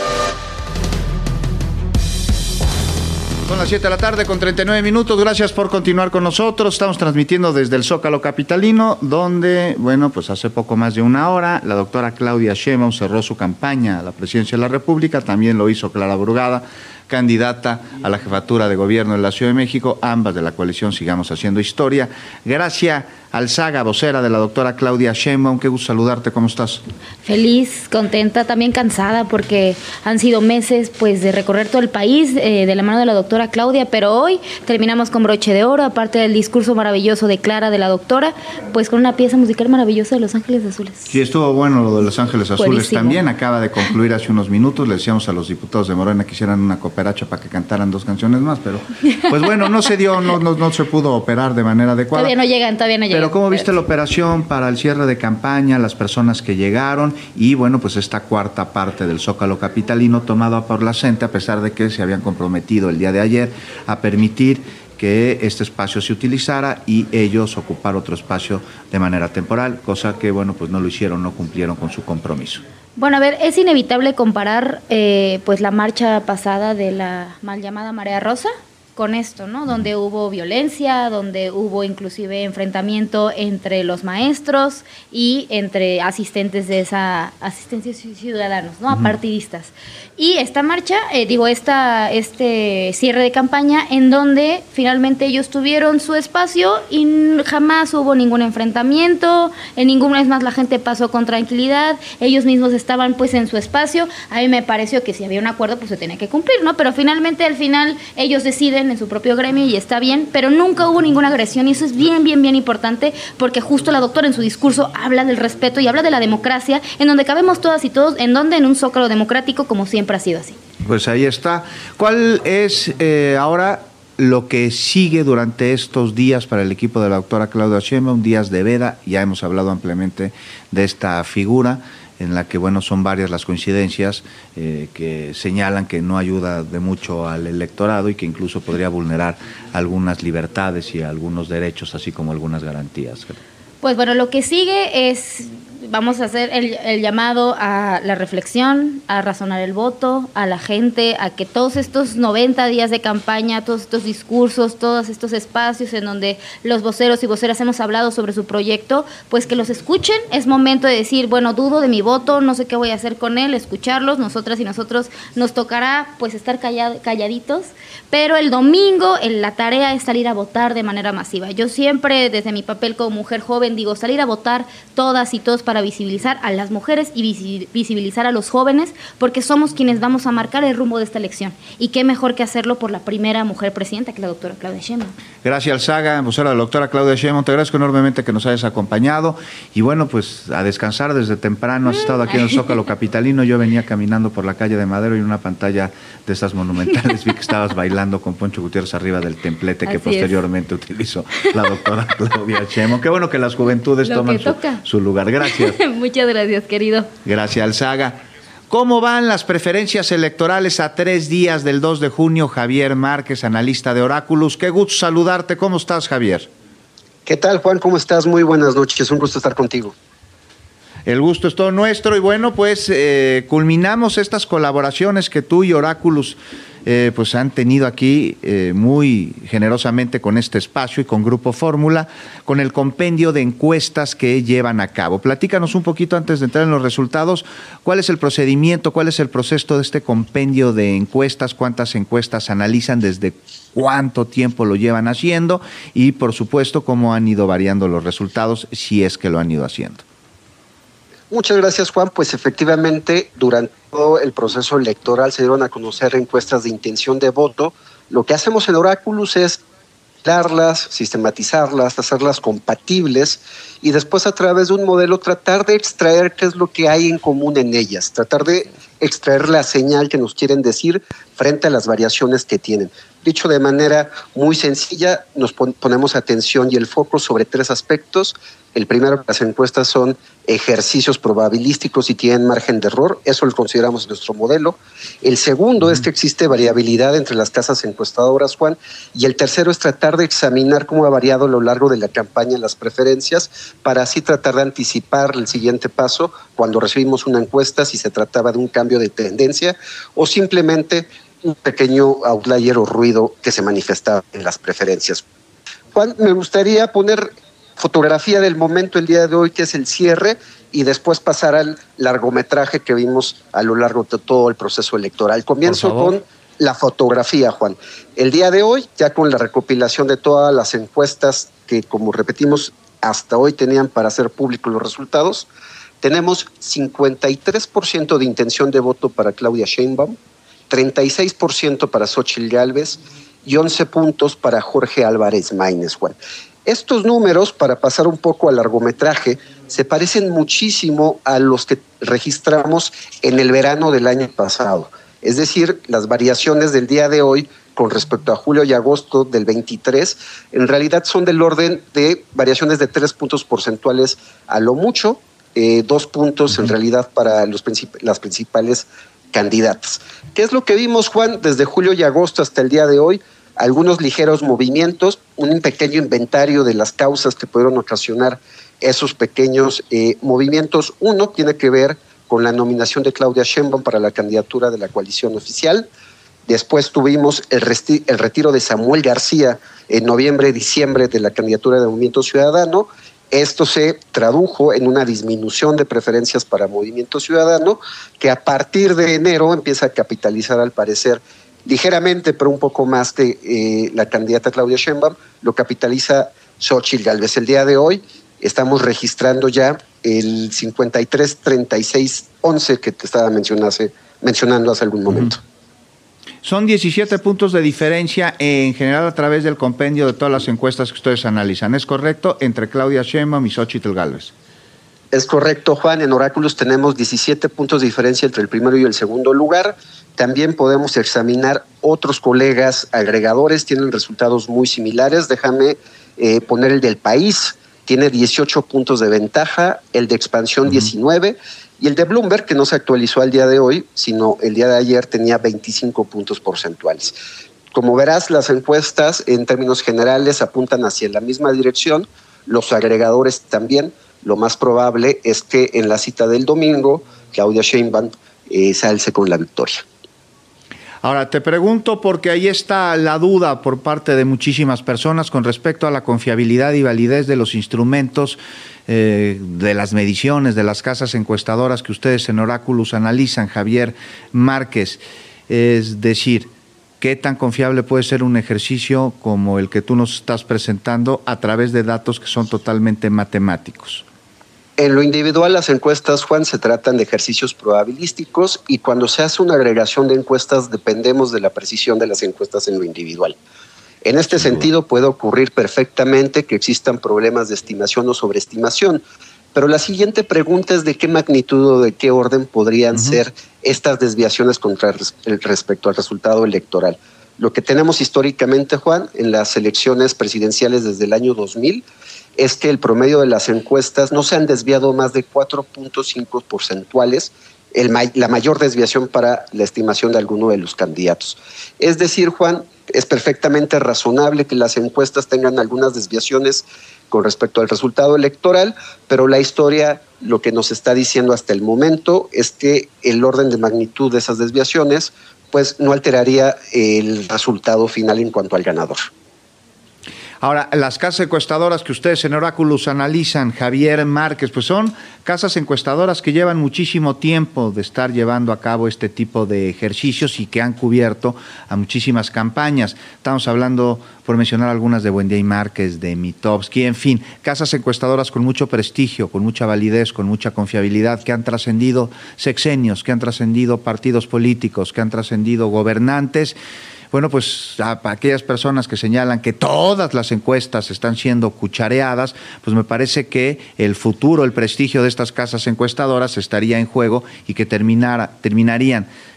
Son las siete de la tarde con treinta y nueve minutos. Gracias por continuar con nosotros. Estamos transmitiendo desde el Zócalo capitalino, donde, bueno, pues hace poco más de una hora, la doctora Claudia Sheinbaum cerró su campaña a la presidencia de la República. También lo hizo Clara Brugada, candidata a la jefatura de gobierno de la Ciudad de México, ambas de la coalición Sigamos Haciendo Historia. Gracia Alzaga, vocera de la doctora Claudia Sheinbaum, qué gusto saludarte, ¿cómo estás? Feliz, contenta, también cansada porque han sido meses pues de recorrer todo el país eh, de la mano de la doctora Claudia, pero hoy terminamos con broche de oro, aparte del discurso maravilloso de Clara, de la doctora, pues con una pieza musical maravillosa de Los Ángeles Azules. Sí, estuvo bueno lo de Los Ángeles Azules. Buenísimo. También acaba de concluir hace unos minutos, le decíamos a los diputados de Morena que hicieran una cooperacha para que cantaran dos canciones más, pero pues bueno, no se dio, no, no, no se pudo operar de manera adecuada. Todavía no llegan, todavía no llegan. Pero ¿cómo viste la operación para el cierre de campaña, las personas que llegaron y bueno, pues esta cuarta parte del Zócalo capitalino tomado por la gente, a pesar de que se habían comprometido el día de ayer a permitir que este espacio se utilizara y ellos ocupar otro espacio de manera temporal, cosa que bueno, pues no lo hicieron, no cumplieron con su compromiso? Bueno, a ver, es inevitable comparar eh, pues la marcha pasada de la mal llamada Marea Rosa con esto, ¿no? Donde hubo violencia, donde hubo inclusive enfrentamiento entre los maestros y entre asistentes de esa asistencia ciudadanos, ¿no? Uh-huh. Apartidistas. Y esta marcha, eh, digo, esta, este cierre de campaña en donde finalmente ellos tuvieron su espacio y jamás hubo ningún enfrentamiento, en ningún vez más la gente pasó con tranquilidad, ellos mismos estaban pues en su espacio. A mí me pareció que si había un acuerdo pues se tenía que cumplir, ¿no? Pero finalmente al final ellos deciden en su propio gremio y está bien, pero nunca hubo ninguna agresión y eso es bien, bien, bien importante porque justo la doctora en su discurso habla del respeto y habla de la democracia en donde cabemos todas y todos, en donde en un zócalo democrático como siempre ha sido así. Pues ahí está. ¿Cuál es eh, ahora lo que sigue durante estos días para el equipo de la doctora Claudia Sheinbaum? Días de veda, ya hemos hablado ampliamente de esta figura en la que, bueno, son varias las coincidencias eh, que señalan que no ayuda de mucho al electorado y que incluso podría vulnerar algunas libertades y algunos derechos, así como algunas garantías. Pues bueno, lo que sigue es, vamos a hacer el, el llamado a la reflexión, a razonar el voto, a la gente, a que todos estos noventa días de campaña, todos estos discursos, todos estos espacios en donde los voceros y voceras hemos hablado sobre su proyecto, pues que los escuchen. Es momento de decir, bueno, dudo de mi voto, no sé qué voy a hacer con él, escucharlos. Nosotras y nosotros nos tocará pues estar callad, calladitos, pero el domingo en la tarea es salir a votar de manera masiva. Yo siempre, desde mi papel como mujer joven, digo, salir a votar todas y todos para visibilizar a las mujeres y visibilizar a los jóvenes, porque somos quienes vamos a marcar el rumbo de esta elección. Y qué mejor que hacerlo por la primera mujer presidenta, que la doctora Claudia Sheinbaum. Gracias, Alzaga, vocera de la doctora Claudia Sheinbaum. Te agradezco enormemente que nos hayas acompañado. Y bueno, pues a descansar desde temprano. Has estado aquí en el Zócalo capitalino. Yo venía caminando por la calle de Madero y en una pantalla de estas monumentales vi que estabas bailando con Poncho Gutiérrez arriba del templete que Así posteriormente es. utilizó la doctora Claudia Sheinbaum. Qué bueno que las juventudes Lo toman su, su lugar. Gracias. Muchas gracias, querido. Gracias, Alzaga. ¿Cómo van las preferencias electorales a tres días del dos de junio? Javier Márquez, analista de Oráculos. Qué gusto saludarte. ¿Cómo estás, Javier? ¿Qué tal, Juan? ¿Cómo estás? Muy buenas noches. Un gusto estar contigo. El gusto es todo nuestro y bueno, pues eh, culminamos estas colaboraciones que tú y Oráculos eh, pues han tenido aquí eh, muy generosamente con este espacio y con Grupo Fórmula, con el compendio de encuestas que llevan a cabo. Platícanos un poquito antes de entrar en los resultados, ¿cuál es el procedimiento, cuál es el proceso de este compendio de encuestas, cuántas encuestas analizan, desde cuánto tiempo lo llevan haciendo y por supuesto cómo han ido variando los resultados, si es que lo han ido haciendo? Muchas gracias, Juan. Pues efectivamente, durante todo el proceso electoral se dieron a conocer encuestas de intención de voto. Lo que hacemos en Oráculos es darlas, sistematizarlas, hacerlas compatibles y después a través de un modelo tratar de extraer qué es lo que hay en común en ellas, tratar de extraer la señal que nos quieren decir frente a las variaciones que tienen. Dicho de manera muy sencilla, nos pon- ponemos atención y el foco sobre tres aspectos. El primero, las encuestas son ejercicios probabilísticos y tienen margen de error. Eso lo consideramos nuestro modelo. El segundo es que existe variabilidad entre las casas encuestadoras, Juan. Y el tercero es tratar de examinar cómo ha variado a lo largo de la campaña las preferencias para así tratar de anticipar el siguiente paso cuando recibimos una encuesta, si se trataba de un cambio de tendencia o simplemente un pequeño outlier o ruido que se manifestaba en las preferencias. Juan, me gustaría poner fotografía del momento el día de hoy, que es el cierre, y después pasar al largometraje que vimos a lo largo de todo el proceso electoral. Comienzo con la fotografía, Juan. El día de hoy, ya con la recopilación de todas las encuestas que, como repetimos, hasta hoy tenían para hacer públicos los resultados, tenemos cincuenta y tres por ciento de intención de voto para Claudia Sheinbaum, treinta y seis por ciento para Xóchitl Gálvez y once puntos para Jorge Álvarez Maínez, Juan. Estos números, para pasar un poco al largometraje, se parecen muchísimo a los que registramos en el verano del año pasado. Es decir, las variaciones del día de hoy con respecto a julio y agosto del veintitrés, en realidad son del orden de variaciones de tres puntos porcentuales a lo mucho, eh, dos puntos en realidad para los princip- las principales candidatas. ¿Qué es lo que vimos, Juan, desde julio y agosto hasta el día de hoy? Algunos ligeros movimientos, un pequeño inventario de las causas que pudieron ocasionar esos pequeños eh, movimientos. Uno tiene que ver con la nominación de Claudia Sheinbaum para la candidatura de la coalición oficial. Después tuvimos el, resti- el retiro de Samuel García en noviembre, diciembre de la candidatura de Movimiento Ciudadano. Esto se tradujo en una disminución de preferencias para Movimiento Ciudadano, que a partir de enero empieza a capitalizar, al parecer, ligeramente, pero un poco más de eh, la candidata Claudia Sheinbaum, lo capitaliza Xóchitl Gálvez. El día de hoy estamos registrando ya el cincuenta y tres treinta y seis once que te estaba mencionando hace, mencionando hace algún momento. Son diecisiete puntos de diferencia en general a través del compendio de todas las encuestas que ustedes analizan. ¿Es correcto? Entre Claudia Sheinbaum y Xóchitl Gálvez. Es correcto, Juan. En Oráculos tenemos diecisiete puntos de diferencia entre el primero y el segundo lugar. También podemos examinar otros colegas agregadores, tienen resultados muy similares. Déjame eh, poner el del País, tiene dieciocho puntos de ventaja, el de Expansión uh-huh. diecinueve, y el de Bloomberg, que no se actualizó al día de hoy, sino el día de ayer, tenía veinticinco puntos porcentuales. Como verás, las encuestas en términos generales apuntan hacia la misma dirección, los agregadores también. Lo más probable es que en la cita del domingo, Claudia Sheinbaum eh, se alce con la victoria. Ahora, te pregunto porque ahí está la duda por parte de muchísimas personas con respecto a la confiabilidad y validez de los instrumentos, eh, de las mediciones, de las casas encuestadoras que ustedes en Oráculos analizan, Javier Márquez. Es decir, ¿qué tan confiable puede ser un ejercicio como el que tú nos estás presentando a través de datos que son totalmente matemáticos? En lo individual, las encuestas, Juan, se tratan de ejercicios probabilísticos y cuando se hace una agregación de encuestas dependemos de la precisión de las encuestas en lo individual. En este sentido, puede ocurrir perfectamente que existan problemas de estimación o sobreestimación, pero la siguiente pregunta es de qué magnitud o de qué orden podrían uh-huh. ser estas desviaciones contra el, respecto al resultado electoral. Lo que tenemos históricamente, Juan, en las elecciones presidenciales desde el año dos mil, es que el promedio de las encuestas no se han desviado más de cuatro punto cinco porcentuales, el, la mayor desviación para la estimación de alguno de los candidatos. Es decir, Juan, es perfectamente razonable que las encuestas tengan algunas desviaciones con respecto al resultado electoral, pero la historia lo que nos está diciendo hasta el momento es que el orden de magnitud de esas desviaciones pues no alteraría el resultado final en cuanto al ganador. Ahora, las casas encuestadoras que ustedes en Oráculos analizan, Javier Márquez, pues son casas encuestadoras que llevan muchísimo tiempo de estar llevando a cabo este tipo de ejercicios y que han cubierto a muchísimas campañas. Estamos hablando, por mencionar algunas, de Buendía y Márquez, de Mitofsky, en fin, casas encuestadoras con mucho prestigio, con mucha validez, con mucha confiabilidad, que han trascendido sexenios, que han trascendido partidos políticos, que han trascendido gobernantes. Bueno, pues a aquellas personas que señalan que todas las encuestas están siendo cuchareadas, pues me parece que el futuro, el prestigio de estas casas encuestadoras estaría en juego y que terminara, terminarían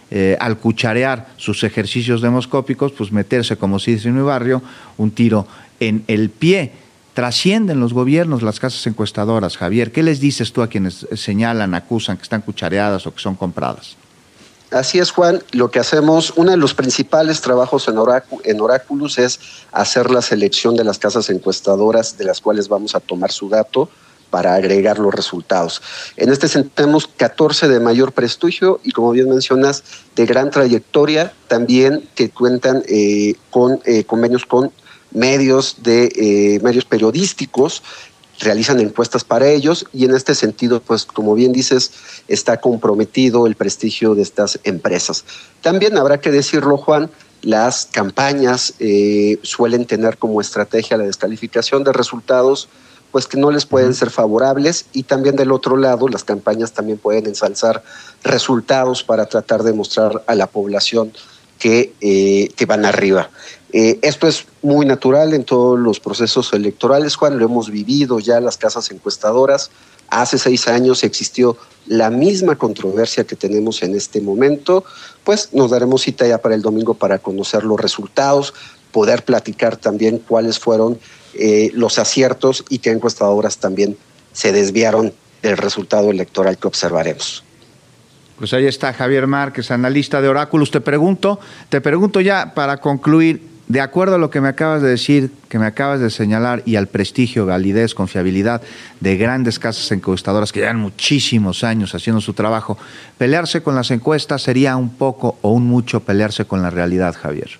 eh, al cucharear sus ejercicios demoscópicos, pues meterse, como se dice en mi barrio, un tiro en el pie. Trascienden los gobiernos, las casas encuestadoras, Javier. ¿Qué les dices tú a quienes señalan, acusan que están cuchareadas o que son compradas? Así es, Juan. Lo que hacemos, uno de los principales trabajos en, Oracu- en Oráculos es hacer la selección de las casas encuestadoras de las cuales vamos a tomar su dato para agregar los resultados. En este sentido tenemos catorce de mayor prestigio y, como bien mencionas, de gran trayectoria, también que cuentan eh, con eh, convenios con medios de eh, medios periodísticos, realizan encuestas para ellos y en este sentido, pues como bien dices, está comprometido el prestigio de estas empresas. También habrá que decirlo, Juan, las campañas eh, suelen tener como estrategia la descalificación de resultados, pues que no les pueden ser favorables, y también del otro lado las campañas también pueden ensalzar resultados para tratar de mostrar a la población que, eh, que van arriba. Eh, esto es muy natural en todos los procesos electorales, Juan, lo hemos vivido ya las casas encuestadoras. Hace seis años existió la misma controversia que tenemos en este momento, pues nos daremos cita ya para el domingo para conocer los resultados, poder platicar también cuáles fueron eh, los aciertos y qué encuestadoras también se desviaron del resultado electoral que observaremos. Pues ahí está Javier Márquez, analista de Oráculos. Te pregunto, te pregunto ya para concluir, de acuerdo a lo que me acabas de decir, que me acabas de señalar, y al prestigio, validez, confiabilidad de grandes casas encuestadoras que llevan muchísimos años haciendo su trabajo, ¿pelearse con las encuestas sería un poco o un mucho pelearse con la realidad, Javier?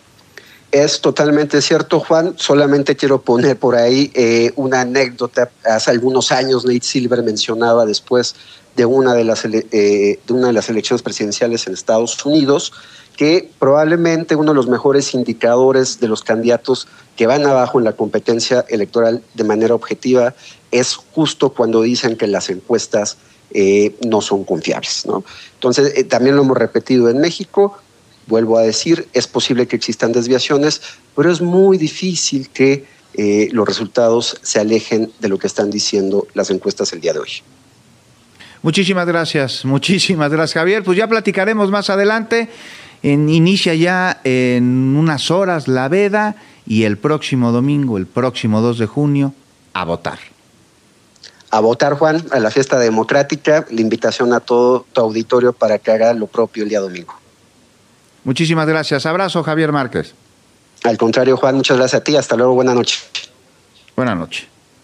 Es totalmente cierto, Juan. Solamente quiero poner por ahí eh, una anécdota. Hace algunos años Nate Silver mencionaba, después de una de las, ele- eh, de una de las elecciones presidenciales en Estados Unidos, que probablemente uno de los mejores indicadores de los candidatos que van abajo en la competencia electoral de manera objetiva es justo cuando dicen que las encuestas eh, no son confiables, ¿no? Entonces, eh, también lo hemos repetido en México. Vuelvo a decir, es posible que existan desviaciones, pero es muy difícil que eh, los resultados se alejen de lo que están diciendo las encuestas el día de hoy. Muchísimas gracias, muchísimas gracias, Javier. Pues ya platicaremos más adelante. En, inicia ya en unas horas la veda y el próximo domingo, el próximo dos de junio, a votar. A votar, Juan, a la fiesta democrática. La invitación a todo tu auditorio para que haga lo propio el día domingo. Muchísimas gracias. Abrazo, Javier Márquez. Al contrario, Juan, muchas gracias a ti. Hasta luego, buena noche. Buenas noches.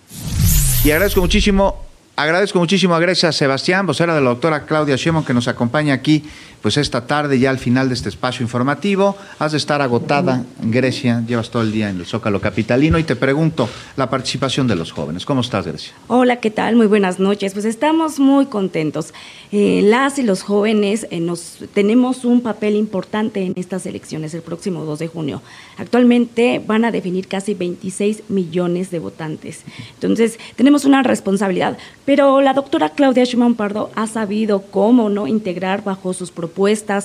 Y agradezco muchísimo, agradezco muchísimo a Grecia Sebastián, vocera de la doctora Claudia Sheinbaum, que nos acompaña aquí pues esta tarde, ya al final de este espacio informativo. Has de estar agotada, Grecia, llevas todo el día en el Zócalo capitalino, y te pregunto, la participación de los jóvenes. ¿Cómo estás, Grecia? Hola, ¿qué tal? Muy buenas noches. Pues estamos muy contentos. Eh, las y los jóvenes eh, nos tenemos un papel importante en estas elecciones el próximo dos de junio. Actualmente van a definir casi veintiséis millones de votantes. Entonces, tenemos una responsabilidad, pero la doctora Claudia Sheinbaum Pardo ha sabido cómo no integrar bajo sus propuestas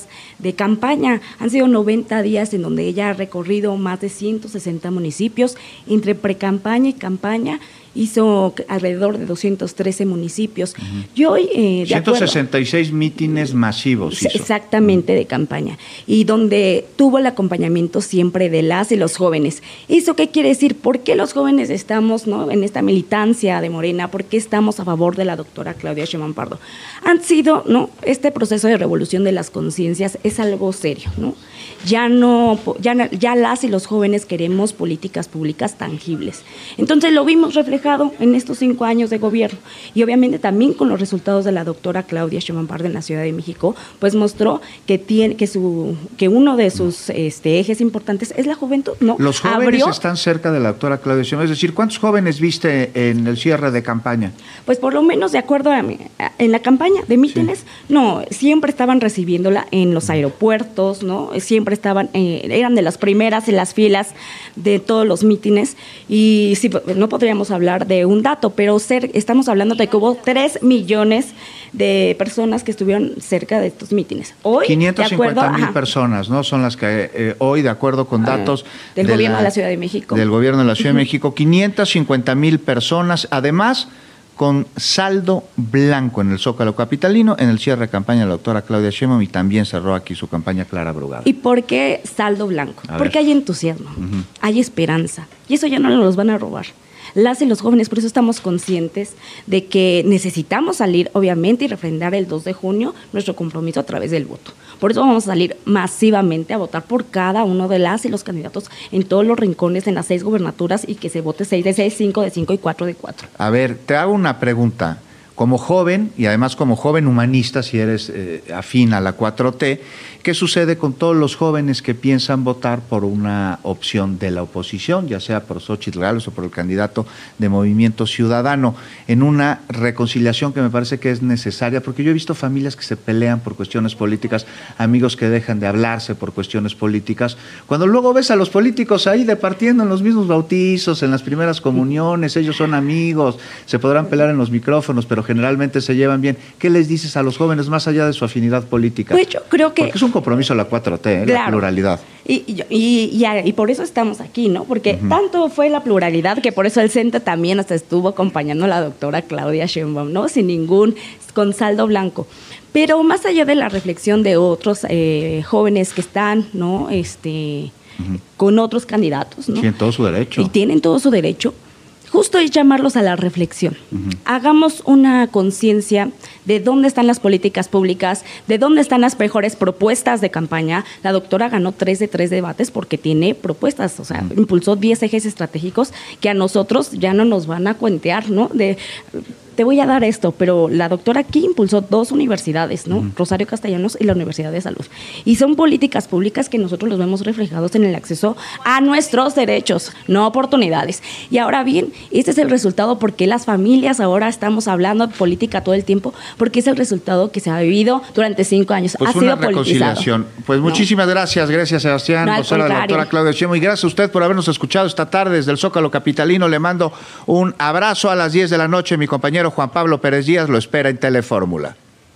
de campaña. Han sido noventa días en donde ella ha recorrido más de ciento sesenta municipios. Entre precampaña y campaña hizo alrededor de doscientos trece municipios. Uh-huh. Y hoy, eh, de ciento sesenta y seis mítines masivos hizo. Exactamente, de campaña. Y donde tuvo el acompañamiento siempre de las y los jóvenes. ¿Eso qué quiere decir? ¿Por qué los jóvenes estamos, ¿no?, en esta militancia de Morena? ¿Por qué estamos a favor de la doctora Claudia Sheinbaum Pardo? Han sido, ¿no?, este proceso de revolución de las conciencias es algo serio, ¿no? Ya no, ya, ya las y los jóvenes queremos políticas públicas tangibles. Entonces lo vimos reflejado en estos cinco años de gobierno, y obviamente también con los resultados de la doctora Claudia Sheinbaum Pardo en la Ciudad de México, pues mostró que tiene que su que uno de sus este, ejes importantes es la juventud. No, los jóvenes abrió, están cerca de la doctora Claudia Sheinbaum. Es decir, ¿cuántos jóvenes viste en el cierre de campaña? Pues por lo menos de acuerdo a, a en la campaña de mítines, sí. no, siempre estaban recibiéndola en los aeropuertos, ¿no? Siempre estaban, eh, eran de las primeras en las filas de todos los mítines, y sí, no podríamos hablar de un dato, pero ser, estamos hablando de que hubo tres millones de personas que estuvieron cerca de estos mítines. Hoy, quinientas cincuenta mil personas, ¿no? Son las que eh, hoy, de acuerdo con datos uh, del de gobierno la, de la Ciudad de México. Del gobierno de la Ciudad uh-huh. de México, quinientas cincuenta mil personas, además con saldo blanco en el Zócalo capitalino, en el cierre de campaña de la doctora Claudia Sheinbaum, y también cerró aquí su campaña Clara Brugada. ¿Y por qué saldo blanco? A Porque ver. hay entusiasmo, Ujú. hay esperanza, y eso ya no nos los van a robar. Las y los jóvenes, por eso estamos conscientes de que necesitamos salir, obviamente, y refrendar el dos de junio nuestro compromiso a través del voto. Por eso vamos a salir masivamente a votar por cada uno de las y los candidatos en todos los rincones, en las seis gubernaturas, y que se vote seis de seis, cinco de cinco y cuatro de cuatro. A ver, te hago una pregunta. Como joven, y además como joven humanista, si eres eh, afín a la cuatro T, ¿qué sucede con todos los jóvenes que piensan votar por una opción de la oposición, ya sea por Xóchitl Gálvez o por el candidato de Movimiento Ciudadano, en una reconciliación que me parece que es necesaria? Porque yo he visto familias que se pelean por cuestiones políticas, amigos que dejan de hablarse por cuestiones políticas, cuando luego ves a los políticos ahí departiendo en los mismos bautizos, en las primeras comuniones, ellos son amigos, se podrán pelear en los micrófonos, pero generalmente se llevan bien. ¿Qué les dices a los jóvenes más allá de su afinidad política? Pues yo creo que... Porque es un compromiso de la cuatro T, ¿eh? Claro. La pluralidad. Y, y, y, y, y por eso estamos aquí, ¿no? Porque uh-huh. tanto fue la pluralidad que por eso el CENTE también hasta estuvo acompañando a la doctora Claudia Sheinbaum, ¿no? Sin ningún, con saldo blanco. Pero más allá de la reflexión de otros eh, jóvenes que están, ¿no? Este, uh-huh. con otros candidatos, ¿no? Tienen todo su derecho. Y tienen todo su derecho. Justo es llamarlos a la reflexión. Uh-huh. Hagamos una conciencia de dónde están las políticas públicas, de dónde están las mejores propuestas de campaña. La doctora ganó tres de tres debates porque tiene propuestas, o sea, uh-huh. impulsó diez ejes estratégicos que a nosotros ya no nos van a cuentear, ¿no? De, te voy a dar esto, pero la doctora aquí impulsó dos universidades, ¿no? Uh-huh. Rosario Castellanos y la Universidad de Salud. Y son políticas públicas que nosotros los vemos reflejados en el acceso a nuestros derechos, no oportunidades. Y ahora bien, este es el resultado porque las familias ahora estamos hablando de política todo el tiempo, porque es el resultado que se ha vivido durante cinco años. Pues ha una sido reconciliación. Pues Pues muchísimas no. gracias, gracias Sebastián, no, vocera de la doctora Claudia Sheinbaum, y gracias a usted por habernos escuchado esta tarde desde el Zócalo capitalino. Le mando un abrazo. A las diez de la noche mi compañero Juan Pablo Pérez Díaz lo espera en Telefórmula.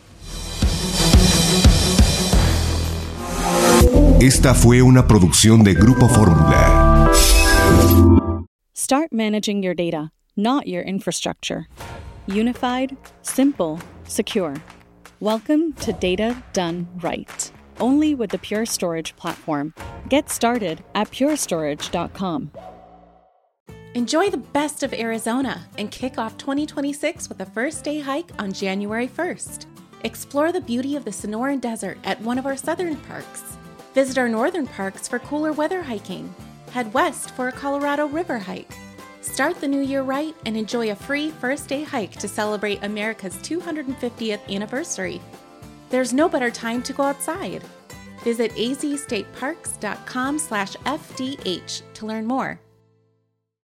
Esta fue una producción de Grupo Fórmula. Start managing your data, not your infrastructure. Unified, simple, secure. Welcome to Data Done Right. Only with the Pure Storage platform. Get started at pure storage dot com. Enjoy the best of Arizona and kick off twenty twenty-six with a first-day hike on January first. Explore the beauty of the Sonoran Desert at one of our southern parks. Visit our northern parks for cooler weather hiking. Head west for a Colorado River hike. Start the new year right and enjoy a free first-day hike to celebrate America's two hundred fiftieth anniversary. There's no better time to go outside. Visit azstateparks dot com slash F D H to learn more.